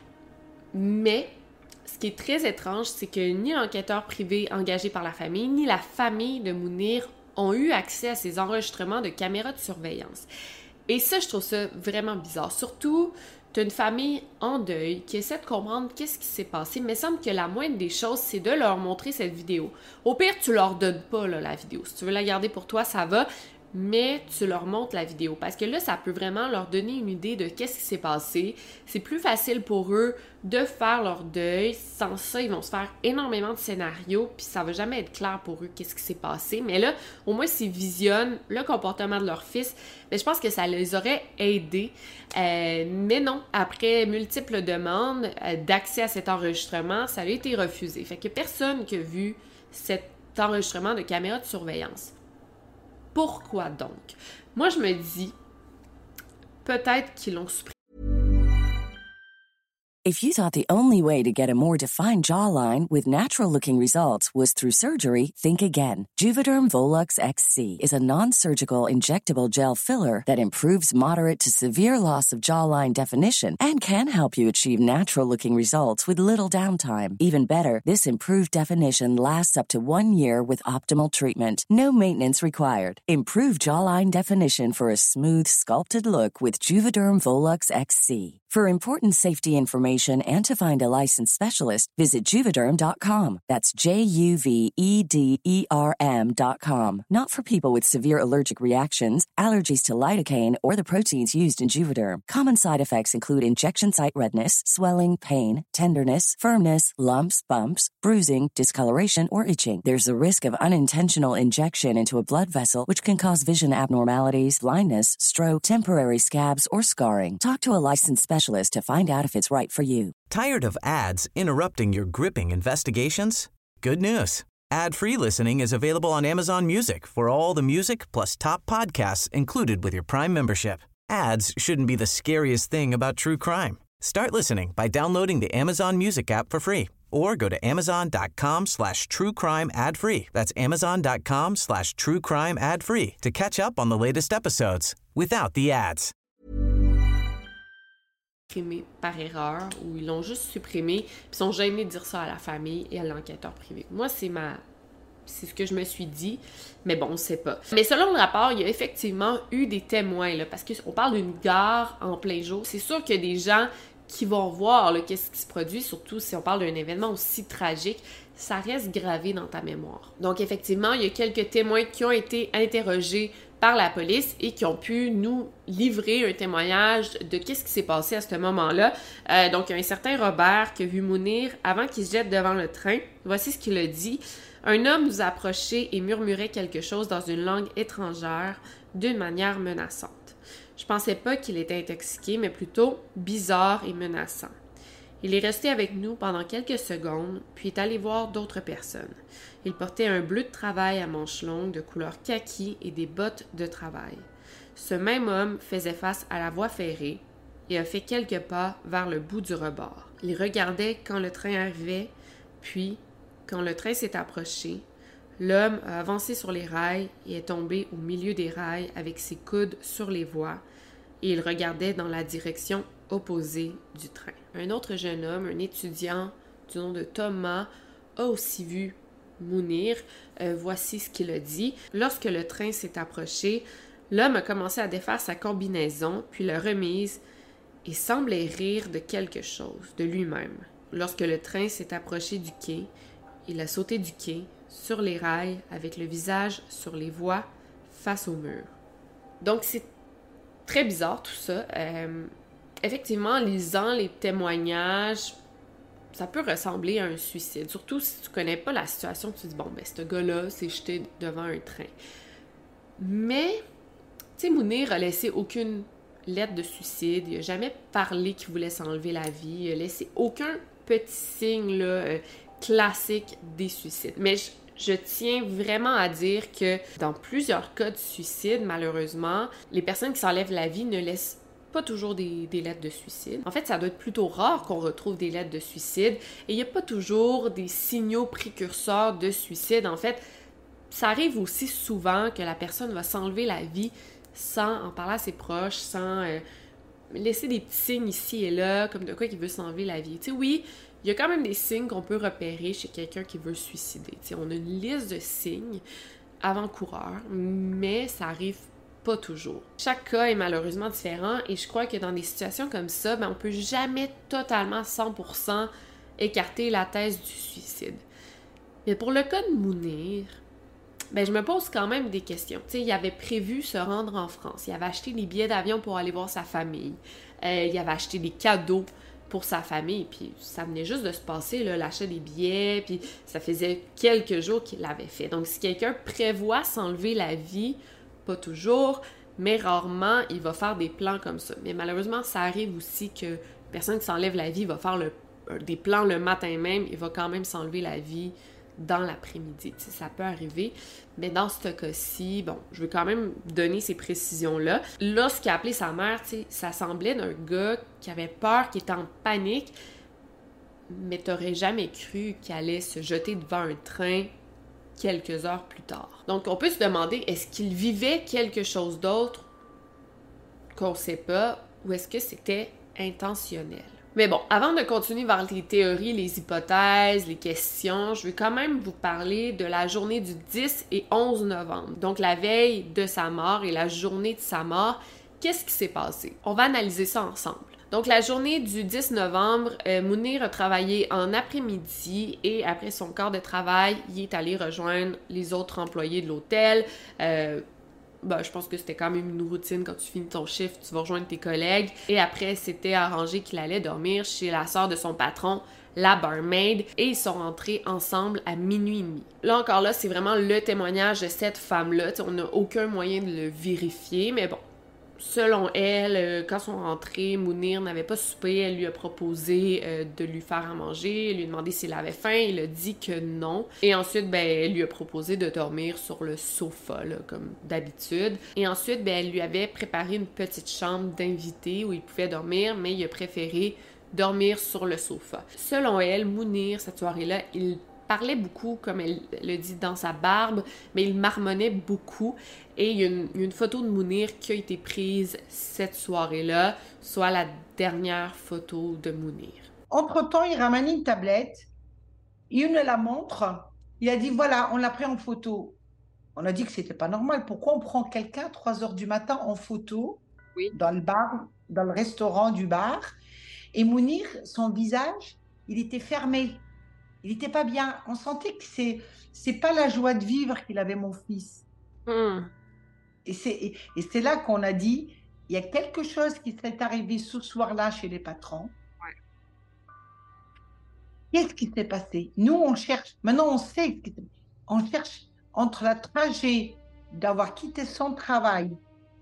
Mais, ce qui est très étrange, c'est que ni l'enquêteur privé engagé par la famille, ni la famille de Mounir ont eu accès à ces enregistrements de caméras de surveillance. Et ça, je trouve ça vraiment bizarre. Surtout, t'as une famille en deuil qui essaie de comprendre qu'est-ce qui s'est passé, mais il semble que la moindre des choses, c'est de leur montrer cette vidéo. Au pire, tu leur donnes pas là, la vidéo. Si tu veux la garder pour toi, ça va. mais tu leur montres la vidéo. Parce que là, ça peut vraiment leur donner une idée de qu'est-ce qui s'est passé. C'est plus facile pour eux de faire leur deuil. Sans ça, ils vont se faire énormément de scénarios, puis ça va jamais être clair pour eux qu'est-ce qui s'est passé. Mais là, au moins, s'ils visionnent le comportement de leur fils, bien, je pense que ça les aurait aidés. Euh, mais non, après multiples demandes euh, d'accès à cet enregistrement, ça a été refusé. Fait que personne qui a vu cet enregistrement de caméra de surveillance. Pourquoi donc? Moi, je me dis, peut-être qu'ils l'ont supprimé. If you thought the only way to get a more defined jawline with natural-looking results was through surgery, think again. Juvederm Volux X C is a non-surgical injectable gel filler that improves moderate to severe loss of jawline definition and can help you achieve natural-looking results with little downtime. Even better, this improved definition lasts up to one year with optimal treatment. No maintenance required. Improve jawline definition for a smooth, sculpted look with Juvederm Volux X C. For important safety information and to find a licensed specialist, visit Juvederm dot com. That's J U V E D E R M dot com. Not for people with severe allergic reactions, allergies to lidocaine, or the proteins used in Juvederm. Common side effects include injection site redness, swelling, pain, tenderness, firmness, lumps, bumps, bruising, discoloration, or itching. There's a risk of unintentional injection into a blood vessel, which can cause vision abnormalities, blindness, stroke, temporary scabs, or scarring. Talk to a licensed specialist to find out if it's right for you. Tired of ads interrupting your gripping investigations? Good news. Ad-free listening is available on Amazon Music for all the music plus top podcasts included with your Prime membership. Ads shouldn't be the scariest thing about true crime. Start listening by downloading the Amazon Music app for free or go to amazon.com slash true crime ad free. That's amazon.com slash true crime ad free to catch up on the latest episodes without the ads. Supprimé par erreur ou ils l'ont juste supprimé puis sont gênés de dire ça à la famille et à l'enquêteur privé. Moi, c'est ma c'est ce que je me suis dit, mais bon, on sait pas. Mais selon le rapport, il y a effectivement eu des témoins là, parce qu'on parle d'une gare en plein jour. C'est sûr qu'il y a des gens qui vont voir là, qu'est-ce qui se produit, surtout si on parle d'un événement aussi tragique, ça reste gravé dans ta mémoire. Donc effectivement, il y a quelques témoins qui ont été interrogés par la police et qui ont pu nous livrer un témoignage de qu'est-ce qui s'est passé à ce moment-là. Euh, donc, il y a un certain Robert qui a vu Mounir avant qu'il se jette devant le train. Voici ce qu'il a dit. Un homme nous a approchés et murmurait quelque chose dans une langue étrangère d'une manière menaçante. Je pensais pas qu'il était intoxiqué, mais plutôt bizarre et menaçant. Il est resté avec nous pendant quelques secondes, puis est allé voir d'autres personnes. Il portait un bleu de travail à manches longues de couleur kaki et des bottes de travail. Ce même homme faisait face à la voie ferrée et a fait quelques pas vers le bout du rebord. Il regardait quand le train arrivait, puis, quand le train s'est approché, l'homme a avancé sur les rails et est tombé au milieu des rails avec ses coudes sur les voies et il regardait dans la direction opposée du train. Un autre jeune homme, un étudiant du nom de Thomas, a aussi vu Mounir. Euh, voici ce qu'il a dit. Lorsque le train s'est approché, l'homme a commencé à défaire sa combinaison, puis l'a remise et semblait rire de quelque chose, de lui-même. Lorsque le train s'est approché du quai, il a sauté du quai, sur les rails, avec le visage sur les voies, face au mur. Donc c'est très bizarre tout ça. Euh, effectivement, en lisant les témoignages, ça peut ressembler à un suicide. Surtout si tu connais pas la situation, tu te dis, bon, ben, ce gars-là s'est jeté devant un train. Mais, tu sais, Mounir a laissé aucune lettre de suicide. Il a jamais parlé qu'il voulait s'enlever la vie. Il a laissé aucun petit signe, là, euh, classique des suicides. Mais je, je tiens vraiment à dire que dans plusieurs cas de suicide, malheureusement, les personnes qui s'enlèvent la vie ne laissent pas toujours des, des lettres de suicide. En fait, ça doit être plutôt rare qu'on retrouve des lettres de suicide et il n'y a pas toujours des signaux précurseurs de suicide. En fait, ça arrive aussi souvent que la personne va s'enlever la vie sans en parler à ses proches, sans euh, laisser des petits signes ici et là, comme de quoi qu'il veut s'enlever la vie. Tu sais, oui, il y a quand même des signes qu'on peut repérer chez quelqu'un qui veut se suicider. Tu sais, on a une liste de signes avant-coureurs, mais ça arrive pas toujours. Chaque cas est malheureusement différent et je crois que dans des situations comme ça, ben, on peut jamais totalement cent pour cent écarter la thèse du suicide. Mais pour le cas de Mounir, ben je me pose quand même des questions. Tu sais, il avait prévu se rendre en France. Il avait acheté des billets d'avion pour aller voir sa famille. Euh, il avait acheté des cadeaux pour sa famille, puis ça venait juste de se passer, là, l'achat des billets, puis ça faisait quelques jours qu'il l'avait fait. Donc, si quelqu'un prévoit s'enlever la vie, pas toujours, mais rarement, il va faire des plans comme ça. Mais malheureusement, ça arrive aussi que personne qui s'enlève la vie va faire le, des plans le matin même, il va quand même s'enlever la vie dans l'après-midi. Tu sais, ça peut arriver, mais dans ce cas-ci, bon, je vais quand même donner ces précisions-là. Là, ce qu'il a appelé sa mère, tu sais, ça semblait d'un gars qui avait peur, qui était en panique, mais t'aurais jamais cru qu'il allait se jeter devant un train quelques heures plus tard. Donc, on peut se demander, est-ce qu'il vivait quelque chose d'autre qu'on sait pas, ou est-ce que c'était intentionnel? Mais bon, avant de continuer vers les théories, les hypothèses, les questions, je vais quand même vous parler de la journée du dix et onze novembre. Donc la veille de sa mort et la journée de sa mort, qu'est-ce qui s'est passé? On va analyser ça ensemble. Donc la journée du dix novembre, euh, Mounir a travaillé en après-midi et après son quart de travail, il est allé rejoindre les autres employés de l'hôtel. Euh, Ben, je pense que c'était quand même une routine quand tu finis ton chiffre, tu vas rejoindre tes collègues. Et après, c'était arrangé qu'il allait dormir chez la sœur de son patron, la barmaid, et ils sont rentrés ensemble à minuit et demi. Là encore là, c'est vraiment le témoignage de cette femme-là. T'sais, on n'a aucun moyen de le vérifier, mais bon. Selon elle, euh, quand ils sont rentrés, Mounir n'avait pas soupé, elle lui a proposé euh, de lui faire à manger, elle lui a demandé s'il avait faim, il a dit que non. Et ensuite, ben, elle lui a proposé de dormir sur le sofa, là, comme d'habitude. Et ensuite, ben, elle lui avait préparé une petite chambre d'invité où il pouvait dormir, mais il a préféré dormir sur le sofa. Selon elle, Mounir, cette soirée-là, il parlait beaucoup, comme elle le dit, dans sa barbe, mais il marmonnait beaucoup. Et il y a une, une photo de Mounir qui a été prise cette soirée-là, soit la dernière photo de Mounir. Entre-temps, il ramène une tablette, il nous la montre, il a dit voilà, on l'a pris en photo. On a dit que c'était pas normal. Pourquoi on prend quelqu'un à trois heures du matin en photo oui. dans le bar, dans le restaurant du bar? Et Mounir, son visage, il était fermé. Il n'était pas bien. On sentait que c'est c'est pas la joie de vivre qu'il avait, mon fils. Mm. Et c'est et, et c'est là qu'on a dit il y a quelque chose qui s'est arrivé ce soir-là chez les patrons. Ouais. Qu'est-ce qui s'est passé? Nous, on cherche. Maintenant, on sait. On cherche entre la trajet d'avoir quitté son travail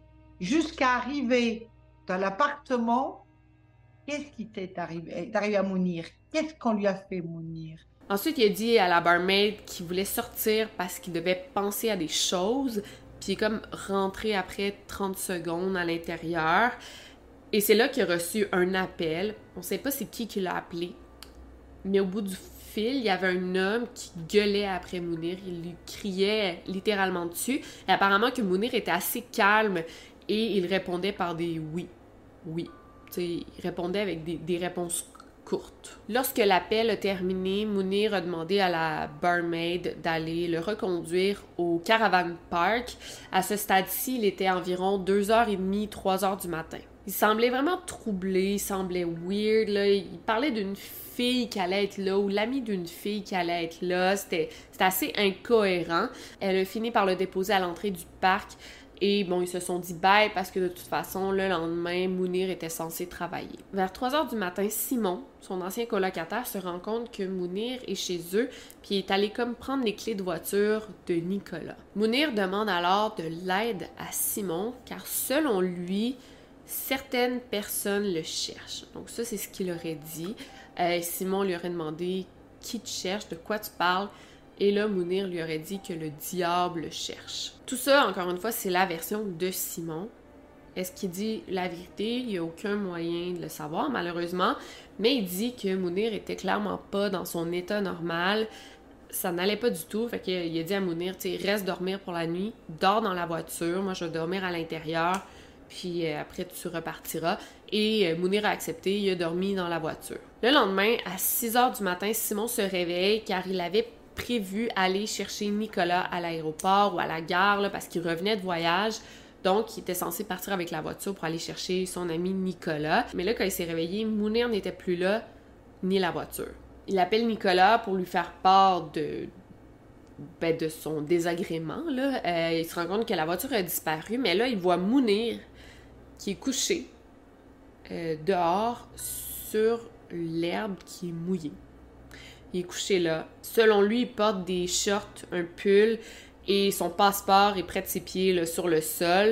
jusqu'à arriver dans l'appartement. Qu'est-ce qui t'est arrivé, est arrivé à Mounir? Qu'est-ce qu'on lui a fait, Mounir? Ensuite, il a dit à la barmaid qu'il voulait sortir parce qu'il devait penser à des choses, puis il est comme rentré après trente secondes à l'intérieur. Et c'est là qu'il a reçu un appel. On sait pas c'est qui qui l'a appelé, mais au bout du fil, il y avait un homme qui gueulait après Mounir. Il lui criait littéralement dessus. Et apparemment que Mounir était assez calme et il répondait par des « oui, oui ». T'sais, il répondait avec des, des réponses courtes. Lorsque l'appel a terminé, Mounir a demandé à la barmaid d'aller le reconduire au Caravan Park. À ce stade-ci, il était environ deux heures trente, trois heures du matin. Il semblait vraiment troublé, il semblait weird, là. Il parlait d'une fille qui allait être là, ou l'amie d'une fille qui allait être là. C'était, c'était assez incohérent. Elle a fini par le déposer à l'entrée du parc. Et bon, ils se sont dit bye parce que de toute façon, le lendemain, Mounir était censé travailler. Vers trois heures du matin, Simon, son ancien colocataire, se rend compte que Mounir est chez eux, puis il est allé comme prendre les clés de voiture de Nicolas. Mounir demande alors de l'aide à Simon, car selon lui, certaines personnes le cherchent. Donc ça, c'est ce qu'il aurait dit. Euh, Simon lui aurait demandé « Qui te cherche? De quoi tu parles? » Et là, Mounir lui aurait dit que le diable le cherche. Tout ça, encore une fois, c'est la version de Simon. Est-ce qu'il dit la vérité? Il n'y a aucun moyen de le savoir, malheureusement. Mais il dit que Mounir était clairement pas dans son état normal. Ça n'allait pas du tout. Fait qu'il a dit à Mounir, tu sais, reste dormir pour la nuit. Dors dans la voiture. Moi, je vais dormir à l'intérieur. Puis euh, après, tu repartiras. Et euh, Mounir a accepté. Il a dormi dans la voiture. Le lendemain, à six heures du matin, Simon se réveille car il avait prévu aller chercher Nicolas à l'aéroport ou à la gare là, parce qu'il revenait de voyage. Donc, il était censé partir avec la voiture pour aller chercher son ami Nicolas. Mais là, quand il s'est réveillé, Mounir n'était plus là, ni la voiture. Il appelle Nicolas pour lui faire part de, ben, de son désagrément, là, euh, il se rend compte que la voiture a disparu, mais là, il voit Mounir qui est couché euh, dehors sur l'herbe qui est mouillée. Il est couché là. Selon lui, il porte des shorts, un pull et son passeport est près de ses pieds là, sur le sol.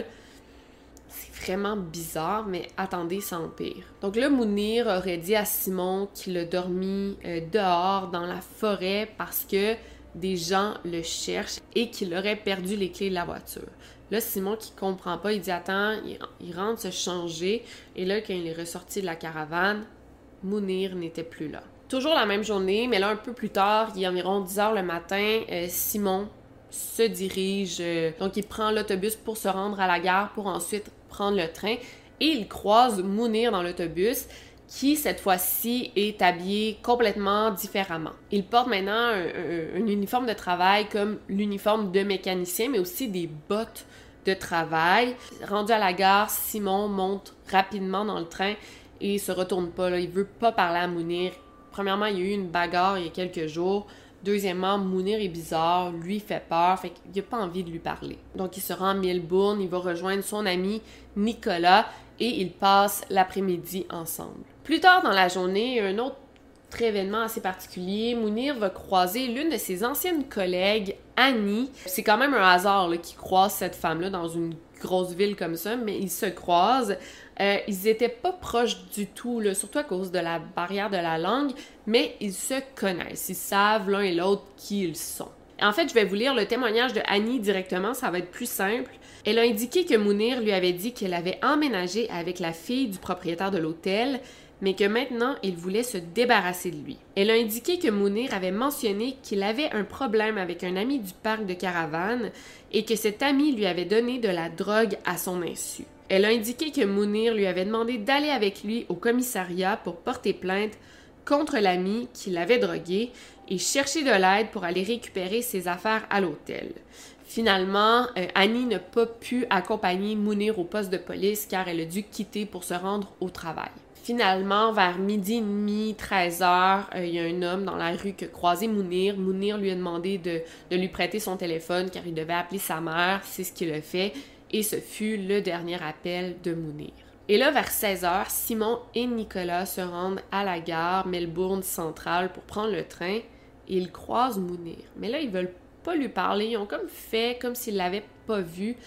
C'est vraiment bizarre, mais attendez, ça empire. Donc là, Mounir aurait dit à Simon qu'il a dormi euh, dehors dans la forêt parce que des gens le cherchent et qu'il aurait perdu les clés de la voiture. Là, Simon qui comprend pas, il dit « Attends », il, il rentre se changer et là, quand il est ressorti de la caravane, Mounir n'était plus là. Toujours la même journée, mais là, un peu plus tard, il est environ dix heures le matin, euh, Simon se dirige, euh, donc il prend l'autobus pour se rendre à la gare pour ensuite prendre le train et il croise Mounir dans l'autobus qui, cette fois-ci, est habillé complètement différemment. Il porte maintenant un, un, un uniforme de travail comme l'uniforme de mécanicien, mais aussi des bottes de travail. Rendu à la gare, Simon monte rapidement dans le train et il se retourne pas, là. Il veut pas parler à Mounir. Premièrement, il y a eu une bagarre il y a quelques jours. Deuxièmement, Mounir est bizarre, lui fait peur, fait qu'il n'a pas envie de lui parler. Donc, il se rend à Melbourne, il va rejoindre son ami Nicolas et ils passent l'après-midi ensemble. Plus tard dans la journée, un autre événement assez particulier, Mounir va croiser l'une de ses anciennes collègues, Annie. C'est quand même un hasard là, qu'il croise cette femme-là dans une grosse ville comme ça, mais ils se croisent. Euh, ils étaient pas proches du tout, là, surtout à cause de la barrière de la langue, mais ils se connaissent, ils savent l'un et l'autre qui ils sont. En fait, je vais vous lire le témoignage de Annie directement, ça va être plus simple. Elle a indiqué que Mounir lui avait dit qu'elle avait emménagé avec la fille du propriétaire de l'hôtel, mais que maintenant, il voulait se débarrasser de lui. Elle a indiqué que Mounir avait mentionné qu'il avait un problème avec un ami du parc de caravane et que cet ami lui avait donné de la drogue à son insu. Elle a indiqué que Mounir lui avait demandé d'aller avec lui au commissariat pour porter plainte contre l'ami qui l'avait drogué et chercher de l'aide pour aller récupérer ses affaires à l'hôtel. Finalement, euh, Annie n'a pas pu accompagner Mounir au poste de police car elle a dû quitter pour se rendre au travail. Finalement, vers midi et demi, treize heures, euh, il y a un homme dans la rue qui a croisé Mounir. Mounir lui a demandé de, de lui prêter son téléphone car il devait appeler sa mère. C'est ce qu'il a fait et ce fut le dernier appel de Mounir. Et là, vers seize heures, Simon et Nicolas se rendent à la gare Melbourne Centrale pour prendre le train et ils croisent Mounir. Mais là, ils veulent pas lui parler. Ils ont comme fait comme s'ils l'avaient pas vu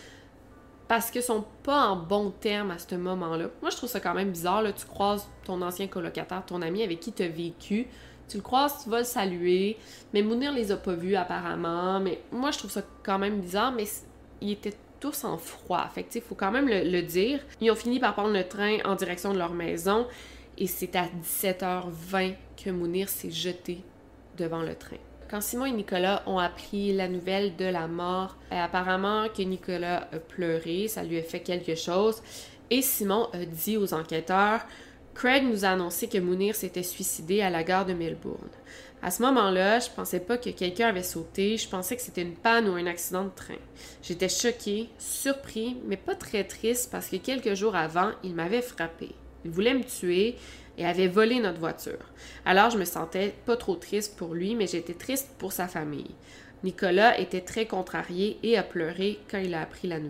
parce qu'ils sont pas en bons termes à ce moment-là. Moi, je trouve ça quand même bizarre. Là. Tu croises ton ancien colocataire, ton ami avec qui tu as vécu. Tu le croises, tu vas le saluer. Mais Mounir les a pas vus apparemment. Mais moi, je trouve ça quand même bizarre. Mais il était tous en froid. Fait que, tu sais, il faut quand même le, le dire. Ils ont fini par prendre le train en direction de leur maison et c'est à dix-sept heures vingt que Mounir s'est jeté devant le train. Quand Simon et Nicolas ont appris la nouvelle de la mort, euh, apparemment que Nicolas a pleuré, ça lui a fait quelque chose, et Simon a dit aux enquêteurs « Craig nous a annoncé que Mounir s'était suicidé à la gare de Melbourne. À ce moment-là, je pensais pas que quelqu'un avait sauté, je pensais que c'était une panne ou un accident de train. J'étais choquée, surpris, mais pas très triste parce que quelques jours avant, il m'avait frappé. Il voulait me tuer et avait volé notre voiture. Alors je me sentais pas trop triste pour lui, mais j'étais triste pour sa famille. Nicolas était très contrarié et a pleuré quand il a appris la nouvelle. »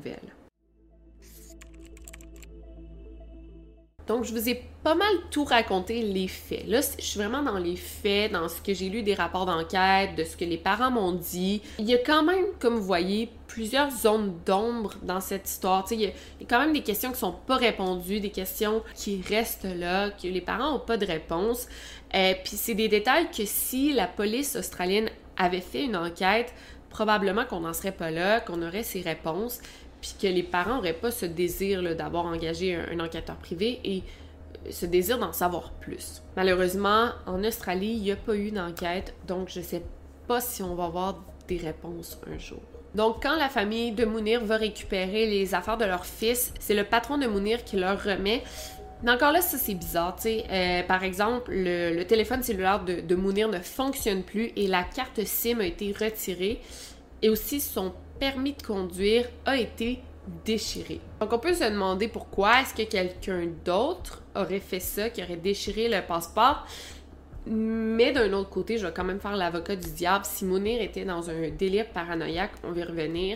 Donc, je vous ai pas mal tout raconté les faits. Là, je suis vraiment dans les faits, dans ce que j'ai lu des rapports d'enquête, de ce que les parents m'ont dit. Il y a quand même, comme vous voyez, plusieurs zones d'ombre dans cette histoire. Tu sais, il y a, il y a quand même des questions qui sont pas répondues, des questions qui restent là, que les parents ont pas de réponse. Euh, Puis c'est des détails que si la police australienne avait fait une enquête, probablement qu'on n'en serait pas là, qu'on aurait ces réponses. Puis que les parents n'auraient pas ce désir là, d'avoir engagé un, un enquêteur privé et ce désir d'en savoir plus. Malheureusement, en Australie, il n'y a pas eu d'enquête, donc je ne sais pas si on va avoir des réponses un jour. Donc, quand la famille de Mounir va récupérer les affaires de leur fils, c'est le patron de Mounir qui leur remet. Mais encore là, ça c'est bizarre, tu sais. Euh, par exemple, le, le téléphone cellulaire de, de Mounir ne fonctionne plus et la carte SIM a été retirée. Et aussi, son permis de conduire a été déchiré. Donc, on peut se demander pourquoi est-ce que quelqu'un d'autre aurait fait ça, qui aurait déchiré le passeport. Mais d'un autre côté, je vais quand même faire l'avocat du diable. Si Mounir était dans un délire paranoïaque, on va y revenir,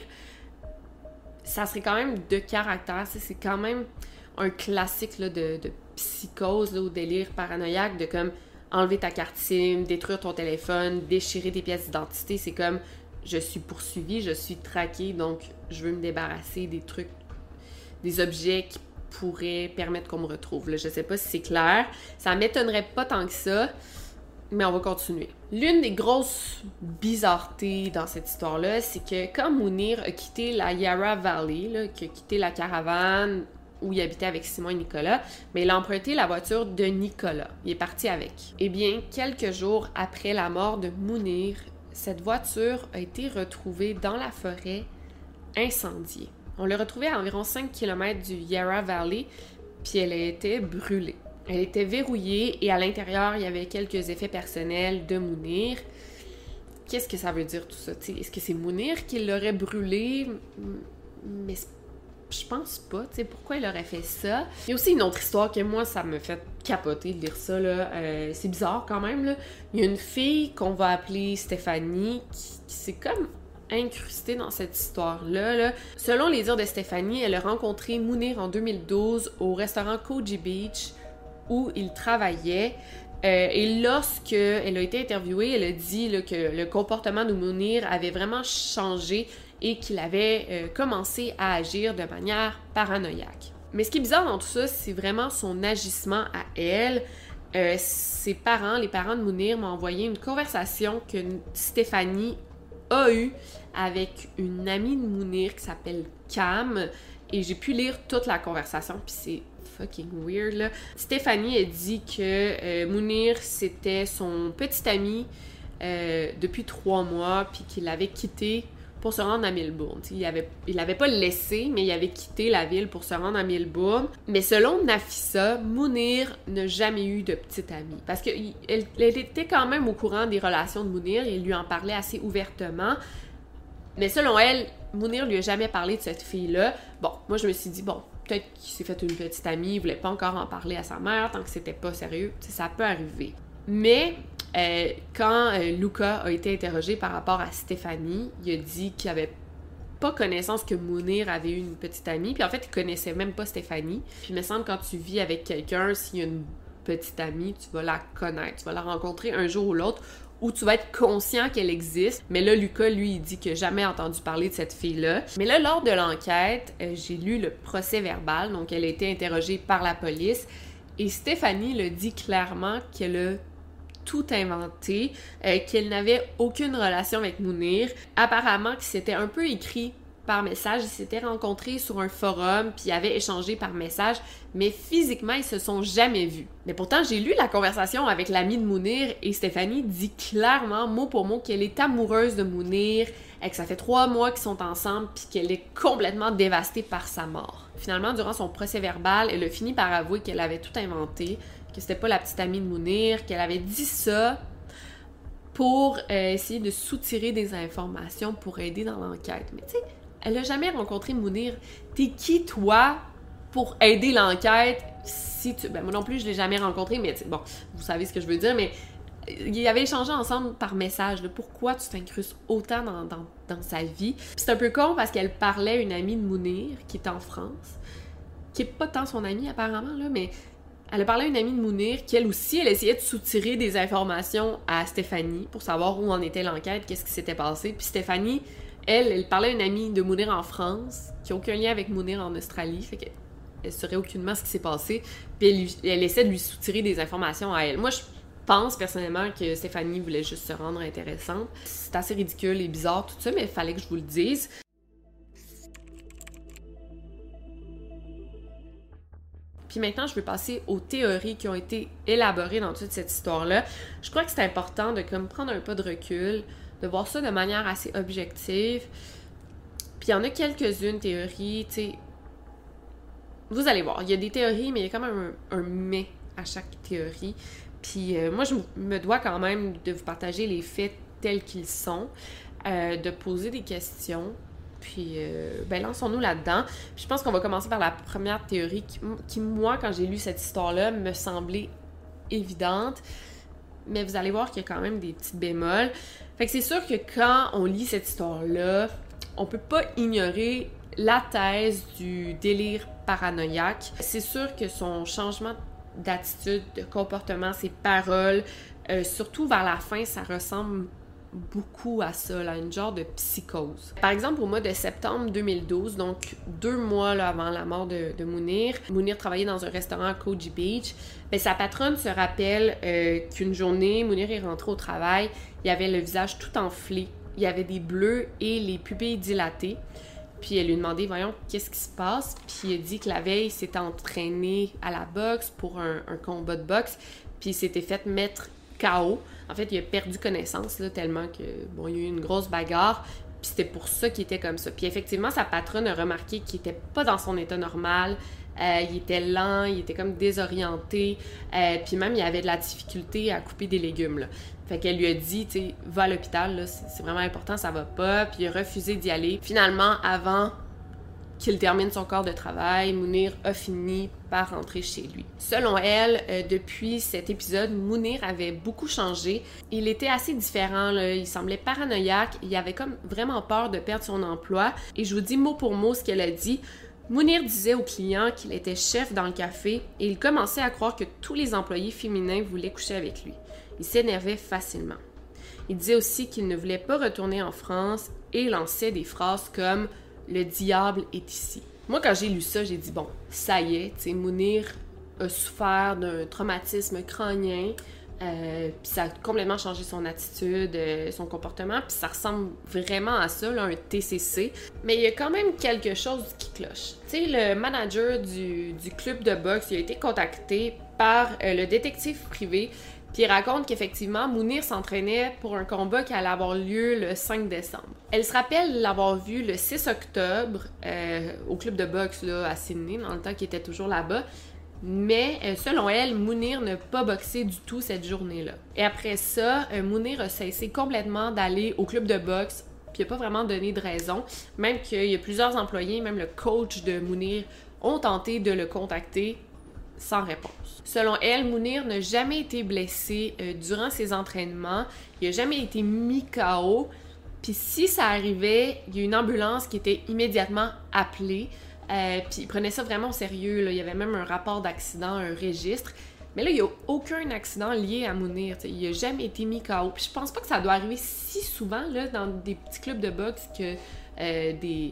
ça serait quand même de caractère. C'est quand même un classique là, de, de psychose là, ou délire paranoïaque, de comme enlever ta carte SIM, détruire ton téléphone, déchirer tes pièces d'identité. C'est comme, je suis poursuivie, je suis traquée, donc je veux me débarrasser des trucs, des objets qui pourraient permettre qu'on me retrouve. Là, je sais pas si c'est clair. Ça m'étonnerait pas tant que ça, mais on va continuer. L'une des grosses bizarretés dans cette histoire-là, c'est que quand Mounir a quitté la Yarra Valley, là, qu'il a quitté la caravane où il habitait avec Simon et Nicolas, mais il a emprunté la voiture de Nicolas. Il est parti avec. Eh bien, quelques jours après la mort de Mounir, cette voiture a été retrouvée dans la forêt, incendiée. On l'a retrouvée à environ cinq kilomètres du Yarra Valley, puis elle a été brûlée. Elle était verrouillée et à l'intérieur, il y avait quelques effets personnels de Mounir. Qu'est-ce que ça veut dire tout ça? T'sais, est-ce que c'est Mounir qui l'aurait brûlée? Mais je pense pas. T'sais, pourquoi il aurait fait ça? Il y a aussi une autre histoire que moi, ça me fait capoter de lire ça. Là. Euh, c'est bizarre quand même. Là. Il y a une fille qu'on va appeler Stéphanie qui, qui s'est comme incrustée dans cette histoire-là. Là. Selon les dires de Stéphanie, elle a rencontré Mounir en deux mille douze au restaurant Koji Beach où il travaillait. Euh, et lorsque elle a été interviewée, elle a dit là, que le comportement de Mounir avait vraiment changé et qu'il avait euh, commencé à agir de manière paranoïaque. Mais ce qui est bizarre dans tout ça, c'est vraiment son agissement à elle. Euh, ses parents, les parents de Mounir, m'ont envoyé une conversation que Stéphanie a eue avec une amie de Mounir qui s'appelle Cam. Et j'ai pu lire toute la conversation, puis c'est fucking weird, là. Stéphanie a dit que euh, Mounir, c'était son petit ami euh, depuis trois mois, puis qu'il l'avait quitté pour se rendre à Melbourne. T'sais, il avait, il l'avait pas laissé, mais il avait quitté la ville pour se rendre à Melbourne. Mais selon Nafissa, Mounir n'a jamais eu de petite amie. Parce qu'elle elle était quand même au courant des relations de Mounir, et il lui en parlait assez ouvertement. Mais selon elle, Mounir lui a jamais parlé de cette fille-là. Bon, moi je me suis dit, bon, peut-être qu'il s'est fait une petite amie, il voulait pas encore en parler à sa mère tant que c'était pas sérieux. T'sais, ça peut arriver. Mais euh, quand euh, Luca a été interrogé par rapport à Stéphanie, il a dit qu'il avait pas connaissance que Mounir avait eu une petite amie. Puis en fait, il connaissait même pas Stéphanie. Puis il me semble que quand tu vis avec quelqu'un, s'il y a une petite amie, tu vas la connaître. Tu vas la rencontrer un jour ou l'autre, où tu vas être conscient qu'elle existe. Mais là, Luca, lui, il dit qu'il n'a jamais entendu parler de cette fille-là. Mais là, lors de l'enquête, euh, j'ai lu le procès verbal. Donc, elle a été interrogée par la police. Et Stéphanie le dit clairement qu'elle a tout inventé, euh, qu'elle n'avait aucune relation avec Mounir. Apparemment, que c'était un peu écrit par message. Ils s'étaient rencontrés sur un forum, puis ils avaient échangé par message, mais physiquement, ils se sont jamais vus. Mais pourtant, j'ai lu la conversation avec l'amie de Mounir, et Stéphanie dit clairement, mot pour mot, qu'elle est amoureuse de Mounir, et que ça fait trois mois qu'ils sont ensemble, puis qu'elle est complètement dévastée par sa mort. Finalement, durant son procès verbal, elle a fini par avouer qu'elle avait tout inventé, que c'était pas la petite amie de Mounir, qu'elle avait dit ça pour euh, essayer de soutirer des informations pour aider dans l'enquête. Mais tu sais, elle a jamais rencontré Mounir. T'es qui, toi, pour aider l'enquête si tu... Ben, moi non plus, je l'ai jamais rencontré, mais bon, vous savez ce que je veux dire, mais ils avaient échangé ensemble par message. Là, pourquoi tu t'incrustes autant dans, dans, dans sa vie? Puis c'est un peu con parce qu'elle parlait à une amie de Mounir qui est en France, qui est pas tant son amie apparemment, là, mais elle a parlé à une amie de Mounir qui, elle aussi, elle essayait de soutirer des informations à Stéphanie pour savoir où en était l'enquête, qu'est-ce qui s'était passé. Puis Stéphanie... Elle, elle parlait à une amie de Mounir en France, qui n'a aucun lien avec Mounir en Australie, fait qu'elle ne saurait aucunement ce qui s'est passé, puis elle, lui, elle essaie de lui soutirer des informations à elle. Moi, je pense personnellement que Stéphanie voulait juste se rendre intéressante. C'est assez ridicule et bizarre tout ça, mais il fallait que je vous le dise. Puis maintenant, je vais passer aux théories qui ont été élaborées dans toute cette histoire-là. Je crois que c'est important de comme prendre un pas de recul, de voir ça de manière assez objective. Puis il y en a quelques-unes théories, tu sais. Vous allez voir, il y a des théories, mais il y a quand même un, un mais à chaque théorie. Puis euh, moi, je me dois quand même de vous partager les faits tels qu'ils sont, euh, de poser des questions. Puis, euh, ben lançons-nous là-dedans. Puis je pense qu'on va commencer par la première théorie qui, qui moi, quand j'ai lu cette histoire-là, me semblait évidente. mais vous allez voir qu'il y a quand même des petits bémols. Fait que c'est sûr que quand on lit cette histoire-là, on peut pas ignorer la thèse du délire paranoïaque. C'est sûr que son changement d'attitude, de comportement, ses paroles, euh, surtout vers la fin, ça ressemble beaucoup à ça, là, une genre de psychose. Par exemple, au mois de septembre deux mille douze, donc deux mois là, avant la mort de, de Mounir, Mounir travaillait dans un restaurant à Koji Beach. Bien, sa patronne se rappelle euh, qu'une journée, Mounir est rentré au travail, il avait le visage tout enflé, il y avait des bleus et les pupilles dilatées. Puis elle lui a demandé, voyons, qu'est-ce qui se passe? Puis il a dit que la veille, il s'était entraîné à la boxe pour un, un combat de boxe, puis il s'était fait mettre K O. En fait, il a perdu connaissance, là, tellement que, bon, il y a eu une grosse bagarre, puis c'était pour ça qu'il était comme ça. Puis effectivement, sa patronne a remarqué qu'il était pas dans son état normal, euh, il était lent, il était comme désorienté, euh, puis même, il avait de la difficulté à couper des légumes, là. Fait qu'elle lui a dit, tu sais, va à l'hôpital, là, c'est, c'est vraiment important, ça va pas, puis il a refusé d'y aller. Finalement, avant qu'il termine son corps de travail, Mounir a fini par rentrer chez lui. Selon elle, euh, depuis cet épisode, Mounir avait beaucoup changé. Il était assez différent, là. Il semblait paranoïaque, il avait comme vraiment peur de perdre son emploi. Et je vous dis mot pour mot ce qu'elle a dit. Mounir disait aux clients qu'il était chef dans le café et il commençait à croire que tous les employés féminins voulaient coucher avec lui. Il s'énervait facilement. Il disait aussi qu'il ne voulait pas retourner en France et lançait des phrases comme « Le diable est ici ». Moi, quand j'ai lu ça, j'ai dit « Bon, ça y est, tu sais, Mounir a souffert d'un traumatisme crânien, euh, puis ça a complètement changé son attitude, euh, son comportement, puis ça ressemble vraiment à ça, là, un T C C. Mais il y a quand même quelque chose qui cloche. Tu sais, le manager du, du club de boxe, il a été contacté par euh, le détective privé. Puis il raconte qu'effectivement, Mounir s'entraînait pour un combat qui allait avoir lieu le cinq décembre. Elle se rappelle l'avoir vu le six octobre euh, au club de boxe là, à Sydney, dans le temps qu'il était toujours là-bas. Mais euh, selon elle, Mounir n'a pas boxé du tout cette journée-là. Et après ça, euh, Mounir a cessé complètement d'aller au club de boxe, puis il n'a pas vraiment donné de raison. Même qu'il y a plusieurs employés, même le coach de Mounir, ont tenté de le contacter sans réponse. Selon elle, Mounir n'a jamais été blessé euh, durant ses entraînements, il n'a jamais été mis K O, puis si ça arrivait, il y a une ambulance qui était immédiatement appelée, euh, puis il prenait ça vraiment au sérieux, là. Il y avait même un rapport d'accident, un registre, mais là, il n'y a aucun accident lié à Mounir, t'sais. Il n'a jamais été mis K O, puis je pense pas que ça doit arriver si souvent là, dans des petits clubs de boxe que euh, des,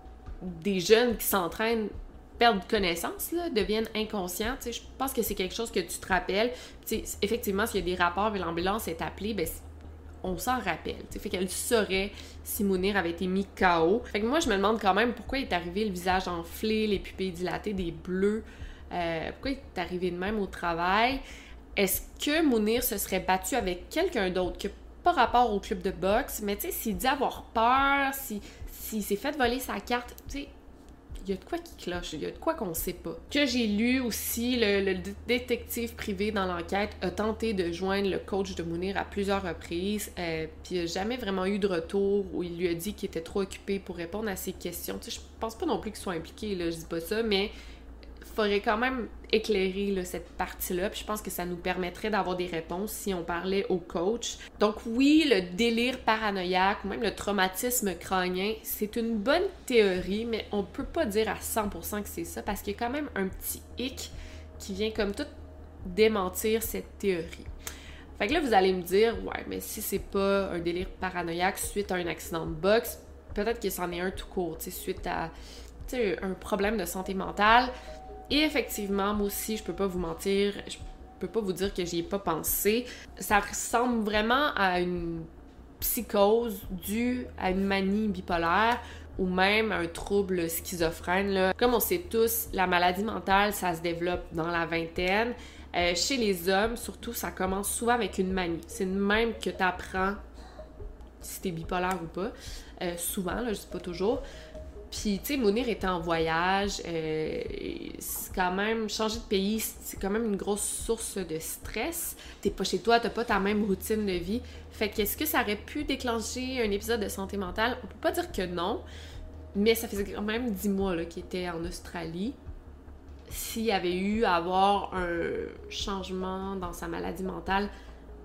des jeunes qui s'entraînent perdent connaissance, là, deviennent inconscients. Je pense que c'est quelque chose que tu te rappelles. T'sais, effectivement, s'il y a des rapports et l'ambulance est appelée, ben, on s'en rappelle. T'sais. Fait qu'elle saurait si Mounir avait été mis K O. Fait que moi, je me demande quand même pourquoi il est arrivé le visage enflé, les pupilles dilatées, des bleus. Euh, pourquoi il est arrivé de même au travail? Est-ce que Mounir se serait battu avec quelqu'un d'autre qui n'a pas rapport au club de boxe? Mais tu sais, s'il dit avoir peur, s'il si, si s'est fait voler sa carte, tu sais, il y a de quoi qui cloche, il y a de quoi qu'on sait pas. Que j'ai lu aussi, le, le détective privé dans l'enquête a tenté de joindre le coach de Mounir à plusieurs reprises, euh, puis il n'a jamais vraiment eu de retour où il lui a dit qu'il était trop occupé pour répondre à ses questions. Tu sais, je pense pas non plus qu'il soit impliqué, là, je dis pas ça, mais il faudrait quand même éclairer là, cette partie-là, puis je pense que ça nous permettrait d'avoir des réponses si on parlait au coach. Donc oui, le délire paranoïaque, ou même le traumatisme crânien, c'est une bonne théorie, mais on peut pas dire à cent pour cent que c'est ça, parce qu'il y a quand même un petit hic qui vient comme tout démentir cette théorie. Fait que là, vous allez me dire, ouais, mais si c'est pas un délire paranoïaque suite à un accident de boxe, peut-être que c'en est un tout court, tu sais, suite à tu sais, un problème de santé mentale. Et effectivement, moi aussi, je peux pas vous mentir, je peux pas vous dire que j'y ai pas pensé. Ça ressemble vraiment à une psychose due à une manie bipolaire ou même un trouble schizophrène, là. Comme on sait tous, la maladie mentale, ça se développe dans la vingtaine. Euh, chez les hommes, surtout, ça commence souvent avec une manie. C'est de même que tu apprends si t'es bipolaire ou pas. Euh, souvent, là, je dis pas toujours. Puis, tu sais, Mounir était en voyage, euh, c'est quand même, changer de pays, c'est quand même une grosse source de stress. T'es pas chez toi, t'as pas ta même routine de vie. Fait qu'est-ce que ça aurait pu déclencher un épisode de santé mentale? On peut pas dire que non, mais ça faisait quand même dix mois là, qu'il était en Australie. S'il y avait eu à avoir un changement dans sa maladie mentale,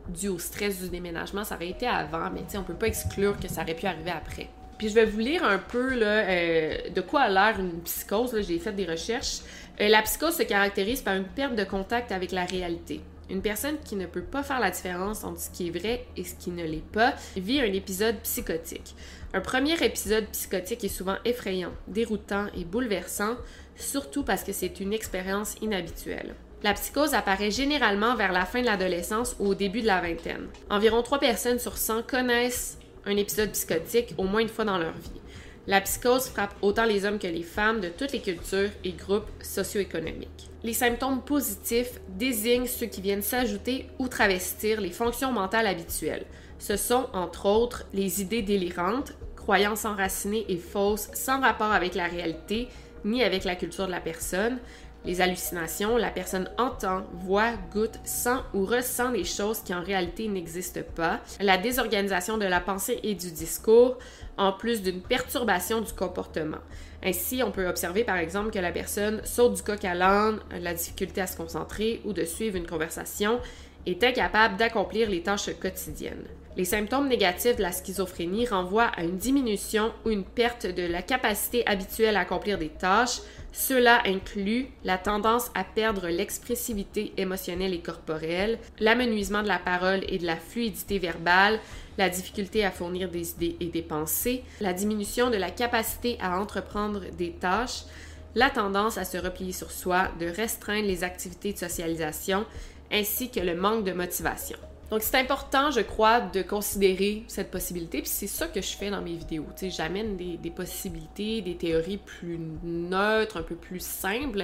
dû au stress du déménagement. Ça aurait été avant, mais tu sais, on peut pas exclure que ça aurait pu arriver après. Puis je vais vous lire un peu là, euh, de quoi a l'air une psychose. Là, j'ai fait des recherches. Euh, la psychose se caractérise par une perte de contact avec la réalité. Une personne qui ne peut pas faire la différence entre ce qui est vrai et ce qui ne l'est pas vit un épisode psychotique. Un premier épisode psychotique est souvent effrayant, déroutant et bouleversant, surtout parce que c'est une expérience inhabituelle. La psychose apparaît généralement vers la fin de l'adolescence ou au début de la vingtaine. Environ trois personnes sur cent connaissent un épisode psychotique au moins une fois dans leur vie. La psychose frappe autant les hommes que les femmes de toutes les cultures et groupes socio-économiques. Les symptômes positifs désignent ceux qui viennent s'ajouter ou travestir les fonctions mentales habituelles. Ce sont, entre autres, les idées délirantes, croyances enracinées et fausses sans rapport avec la réalité ni avec la culture de la personne, les hallucinations, la personne entend, voit, goûte, sent ou ressent des choses qui en réalité n'existent pas, la désorganisation de la pensée et du discours, en plus d'une perturbation du comportement. Ainsi, on peut observer par exemple que la personne saute du coq à l'âne, la difficulté à se concentrer ou de suivre une conversation, est incapable d'accomplir les tâches quotidiennes. Les symptômes négatifs de la schizophrénie renvoient à une diminution ou une perte de la capacité habituelle à accomplir des tâches. Cela inclut la tendance à perdre l'expressivité émotionnelle et corporelle, l'amenuisement de la parole et de la fluidité verbale, la difficulté à fournir des idées et des pensées, la diminution de la capacité à entreprendre des tâches, la tendance à se replier sur soi, de restreindre les activités de socialisation, ainsi que le manque de motivation. Donc, c'est important, je crois, de considérer cette possibilité, puis c'est ça que je fais dans mes vidéos. Tu sais, j'amène des, des possibilités, des théories plus neutres, un peu plus simples,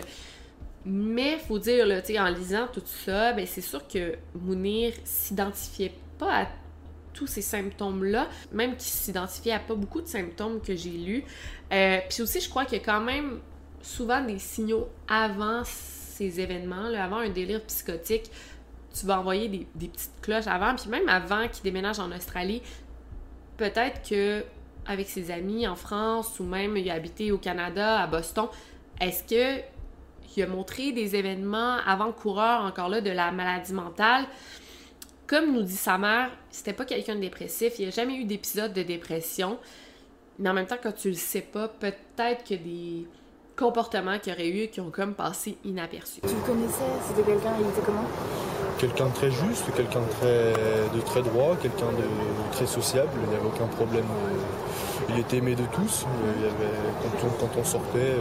mais faut dire, là, tu sais, en lisant tout ça, ben c'est sûr que Mounir s'identifiait pas à tous ces symptômes-là, même qu'il s'identifiait à pas beaucoup de symptômes que j'ai lus. Euh, puis aussi, je crois qu'il y a quand même souvent des signaux avant ces événements, là, avant un délire psychotique. Tu vas envoyer des, des petites cloches avant, puis même avant qu'il déménage en Australie, peut-être que avec ses amis en France ou même il a habité au Canada, à Boston, est-ce que il a montré des événements avant-coureurs encore là de la maladie mentale? Comme nous dit sa mère, c'était pas quelqu'un de dépressif, il n'y a jamais eu d'épisode de dépression, mais en même temps, quand tu le sais pas, peut-être que des comportements qu'il y aurait eu qui ont comme passé inaperçus. Tu le connaissais? C'était quelqu'un, il était comment? Quelqu'un de très juste, quelqu'un de très, de très droit, quelqu'un de très sociable, il n'y avait aucun problème. Il était aimé de tous, il y avait, quand, on, quand on sortait,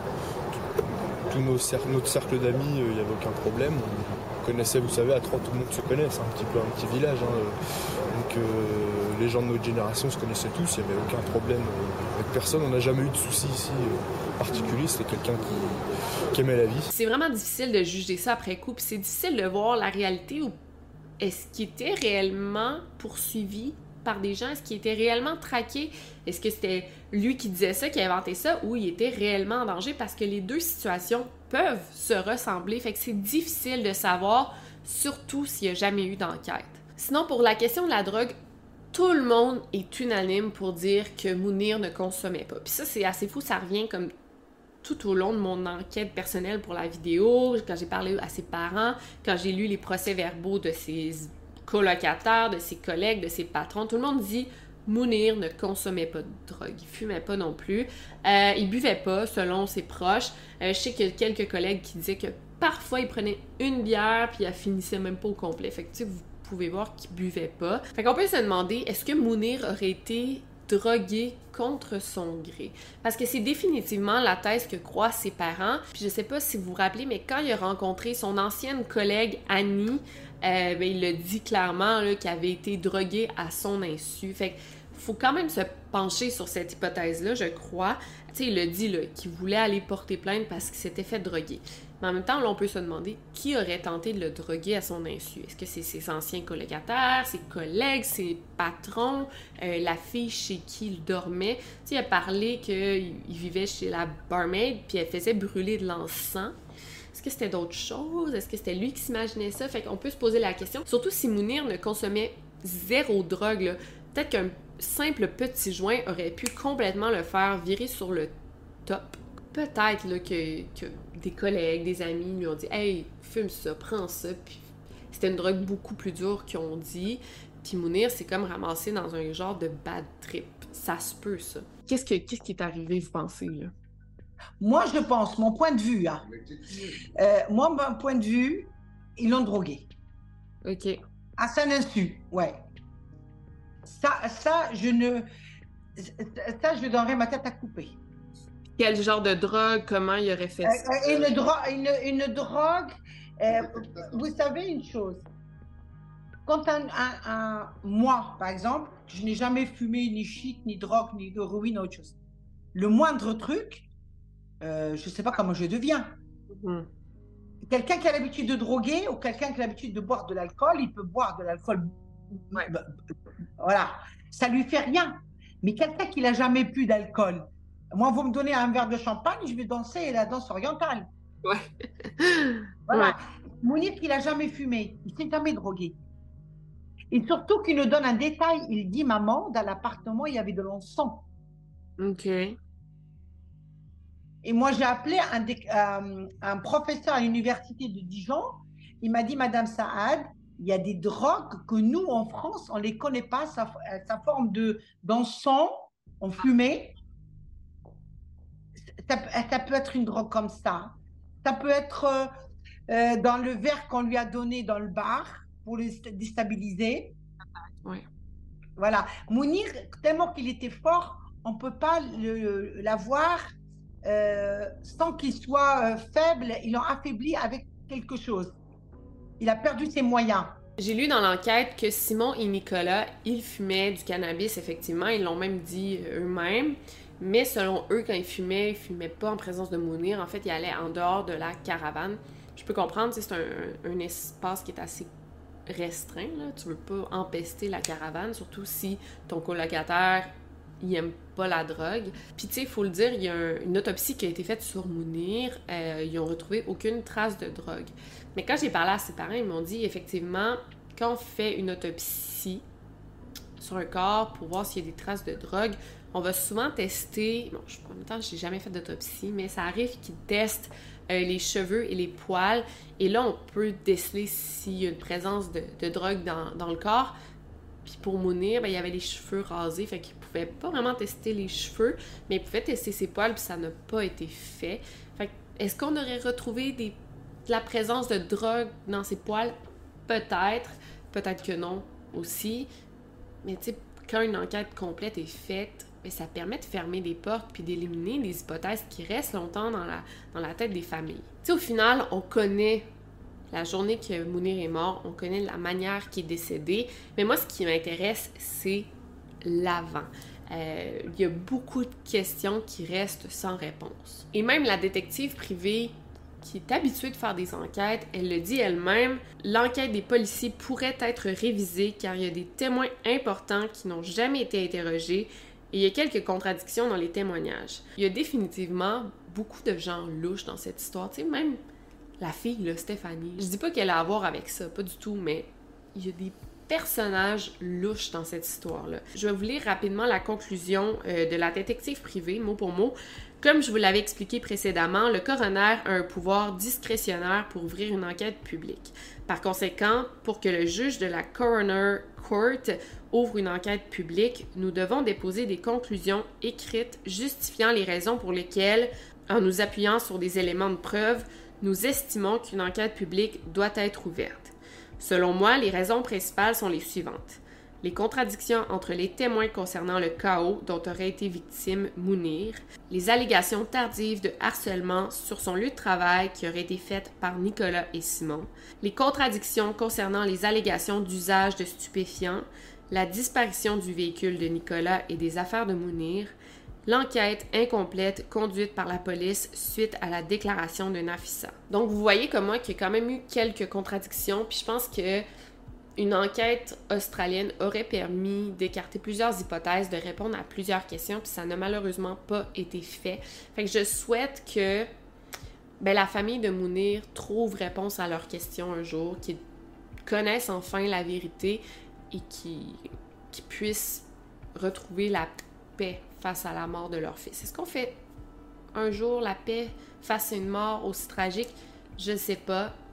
tout nos cer- notre cercle d'amis, il n'y avait aucun problème. On connaissait, vous savez, à Troyes, tout le monde se connaît, c'est un petit peu un petit village. Hein. Donc euh, les gens de notre génération se connaissaient tous, il n'y avait aucun problème avec personne, on n'a jamais eu de soucis ici euh, particuliers, c'était quelqu'un qui, qui aimait la vie. C'est vraiment difficile de juger ça après coup, puis c'est difficile de voir la réalité où est-ce qu'il était réellement poursuivi par des gens, est-ce qu'il était réellement traqué, est-ce que c'était lui qui disait ça, qui a inventé ça, ou il était réellement en danger, parce que les deux situations peuvent se ressembler, fait que c'est difficile de savoir, surtout s'il n'y a jamais eu d'enquête. Sinon, pour la question de la drogue, tout le monde est unanime pour dire que Mounir ne consommait pas. Puis ça, c'est assez fou, ça revient comme tout au long de mon enquête personnelle pour la vidéo, quand j'ai parlé à ses parents, quand j'ai lu les procès-verbaux de ses colocataires, de ses collègues, de ses patrons, tout le monde dit Mounir ne consommait pas de drogue, il fumait pas non plus, euh, il buvait pas selon ses proches. Euh, je sais qu'il y a quelques collègues qui disaient que parfois il prenait une bière puis il la finissait même pas au complet. Fait que tu sais, vous pouvez voir qu'il buvait pas. Fait qu'on peut se demander, est-ce que Mounir aurait été drogué contre son gré? Parce que c'est définitivement la thèse que croient ses parents. Puis je sais pas si vous vous rappelez, mais quand il a rencontré son ancienne collègue Annie, euh, ben, il a dit clairement là, qu'il avait été drogué à son insu. Fait que faut quand même se pencher sur cette hypothèse-là, je crois. Tu sais, il a dit là, qu'il voulait aller porter plainte parce qu'il s'était fait droguer. Mais en même temps, là, on peut se demander qui aurait tenté de le droguer à son insu. Est-ce que c'est ses anciens colocataires, ses collègues, ses patrons, euh, la fille chez qui il dormait? Tu sais, il a parlé qu'il vivait chez la barmaid, puis elle faisait brûler de l'encens. Est-ce que c'était d'autres choses? Est-ce que c'était lui qui s'imaginait ça? Fait qu'on peut se poser la question. Surtout si Mounir ne consommait zéro drogue, là. Peut-être qu'un simple petit joint aurait pu complètement le faire virer sur le top. Peut-être là, que, que des collègues, des amis lui ont dit « Hey, fume ça, prends ça », puis c'était une drogue beaucoup plus dure qu'on dit. Puis Mounir, c'est comme ramassé dans un genre de bad trip. Ça se peut, ça. Qu'est-ce, que, qu'est-ce qui est arrivé, vous pensez, là? Moi, je pense, mon point de vue, hein, euh, moi, mon point de vue, ils l'ont drogué. OK. À son insu, ouais. Ça, ça, je ne... Ça, je donnerais ma tête à couper. Quel genre de drogue? Comment il aurait fait ça? Euh, une, dro- une, une drogue... Euh, vous savez une chose, quand un, un, un, moi, par exemple, je n'ai jamais fumé ni shit, ni drogue, ni héroïne, autre chose. Le moindre truc, euh, je ne sais pas comment je deviens. Mm. Quelqu'un qui a l'habitude de droguer ou quelqu'un qui a l'habitude de boire de l'alcool, il peut boire de l'alcool. Ouais. Voilà, ça lui fait rien. Mais quelqu'un qui n'a jamais bu d'alcool, moi, vous me donnez un verre de champagne, je vais danser la danse orientale. Ouais. Voilà. Ouais. Mounir, il n'a jamais fumé, il ne s'est jamais drogué. Et surtout qu'il nous donne un détail, il dit, maman, dans l'appartement, il y avait de l'encens. OK. Et moi, j'ai appelé un, euh, un professeur à l'université de Dijon. Il m'a dit, Madame Saad, il y a des drogues que nous, en France, on ne les connaît pas, sa, sa forme de, d'encens, en fumée. Ça, ça peut être une drogue comme ça. Ça peut être euh, dans le verre qu'on lui a donné dans le bar pour le déstabiliser. Ouais. Voilà. Mounir, tellement qu'il était fort, on ne peut pas le, l'avoir euh, sans qu'il soit euh, faible. Ils l'ont affaibli avec quelque chose. Il a perdu ses moyens. J'ai lu dans l'enquête que Simon et Nicolas, ils fumaient du cannabis, effectivement. Ils l'ont même dit eux-mêmes. Mais selon eux, quand ils fumaient, ils fumaient pas en présence de Mounir. En fait, ils allaient en dehors de la caravane. Je peux comprendre, c'est un, un espace qui est assez restreint, là. Tu veux pas empester la caravane, surtout si ton colocataire, il aime pas la drogue. Puis tu sais, il faut le dire, il y a un, une autopsie qui a été faite sur Mounir. Euh, ils ont retrouvé aucune trace de drogue. Mais quand j'ai parlé à ses parents, ils m'ont dit, effectivement, quand on fait une autopsie sur un corps pour voir s'il y a des traces de drogue, on va souvent tester, bon, je, en même temps, j'ai jamais fait d'autopsie, mais ça arrive qu'ils testent euh, les cheveux et les poils, et là, on peut déceler s'il y a une présence de, de drogue dans, dans le corps. Puis pour Mounir, ben, il y avait les cheveux rasés, fait qu'il pouvait pas vraiment tester les cheveux, mais il pouvait tester ses poils, puis ça n'a pas été fait. Fait que, est-ce qu'on aurait retrouvé des, de la présence de drogue dans ses poils? Peut-être, peut-être que non aussi, mais tu sais, quand une enquête complète est faite, bien, ça permet de fermer des portes puis d'éliminer des hypothèses qui restent longtemps dans la, dans la tête des familles. Tu sais, au final, on connaît la journée que Mounir est mort, on connaît la manière qu'il est décédé, mais moi, ce qui m'intéresse, c'est l'avant. Euh, il y a beaucoup de questions qui restent sans réponse. Et même la détective privée qui est habituée de faire des enquêtes, elle le dit elle-même, l'enquête des policiers pourrait être révisée car il y a des témoins importants qui n'ont jamais été interrogés et il y a quelques contradictions dans les témoignages. Il y a définitivement beaucoup de gens louches dans cette histoire, tu sais, même la fille, là, Stéphanie. Je dis pas qu'elle a à voir avec ça, pas du tout, mais il y a des personnages louches dans cette histoire-là. Je vais vous lire rapidement la conclusion euh, de la détective privée, mot pour mot. Comme je vous l'avais expliqué précédemment, le coroner a un pouvoir discrétionnaire pour ouvrir une enquête publique. Par conséquent, pour que le juge de la Coroner Court ouvre une enquête publique, nous devons déposer des conclusions écrites justifiant les raisons pour lesquelles, en nous appuyant sur des éléments de preuve, nous estimons qu'une enquête publique doit être ouverte. Selon moi, les raisons principales sont les suivantes. Les contradictions entre les témoins concernant le chaos dont aurait été victime Mounir, les allégations tardives de harcèlement sur son lieu de travail qui auraient été faites par Nicolas et Simon, les contradictions concernant les allégations d'usage de stupéfiants, la disparition du véhicule de Nicolas et des affaires de Mounir, l'enquête incomplète conduite par la police suite à la déclaration de Nafissa. Donc vous voyez comme moi qu'il y a quand même eu quelques contradictions, puis je pense que une enquête australienne aurait permis d'écarter plusieurs hypothèses, de répondre à plusieurs questions, puis ça n'a malheureusement pas été fait. Fait que je souhaite que ben, la famille de Mounir trouve réponse à leurs questions un jour, qu'ils connaissent enfin la vérité et qu'ils, qu'ils puissent retrouver la paix face à la mort de leur fils. Est-ce qu'on fait un jour la paix face à une mort aussi tragique? Je ne sais pas.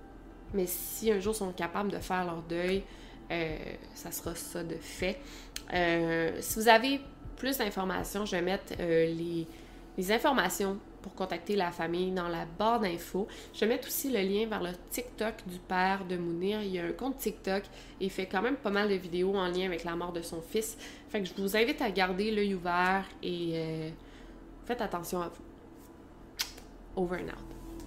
Mais si un jour ils sont capables de faire leur deuil, euh, ça sera ça de fait. Euh, si vous avez plus d'informations, je vais mettre euh, les, les informations pour contacter la famille dans la barre d'infos. Je vais mettre aussi le lien vers le TikTok du père de Mounir. Il y a un compte TikTok et il fait quand même pas mal de vidéos en lien avec la mort de son fils. Fait que je vous invite à garder l'œil ouvert et euh, faites attention à vous. Over and out.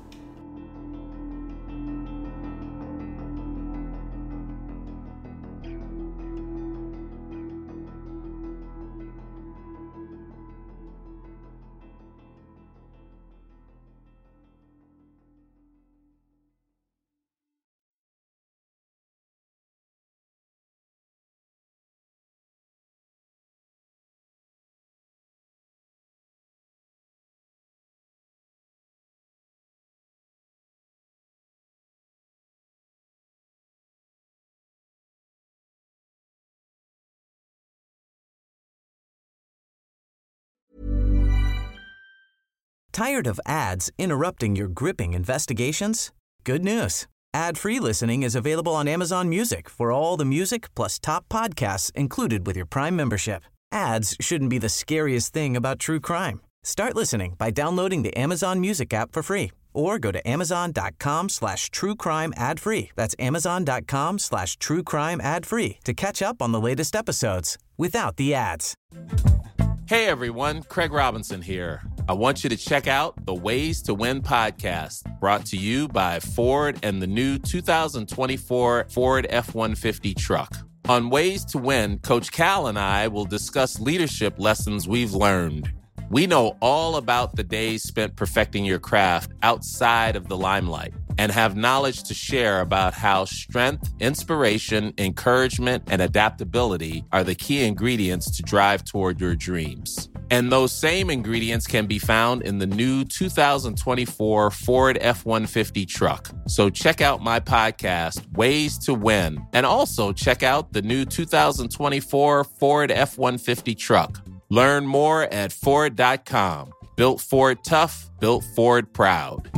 Tired of ads interrupting your gripping investigations? Good news. Ad-free listening is available on Amazon Music for all the music plus top podcasts included with your Prime membership. Ads shouldn't be the scariest thing about true crime. Start listening by downloading the Amazon Music app for free or go to amazon.com slash true crime ad free. That's amazon.com slash true crime ad free to catch up on the latest episodes without the ads. Hey everyone, Craig Robinson here. I want you to check out the Ways to Win podcast, brought to you by Ford and the new two thousand twenty-four Ford F one fifty truck. On Ways to Win, Coach Cal and I will discuss leadership lessons we've learned. We know all about the days spent perfecting your craft outside of the limelight and have knowledge to share about how strength, inspiration, encouragement, and adaptability are the key ingredients to drive toward your dreams. And those same ingredients can be found in the new two thousand twenty-four Ford F one fifty truck. So check out my podcast, Ways to Win, and also check out the new two thousand twenty-four Ford F one fifty truck. Learn more at Ford dot com. Built Ford tough, built Ford proud.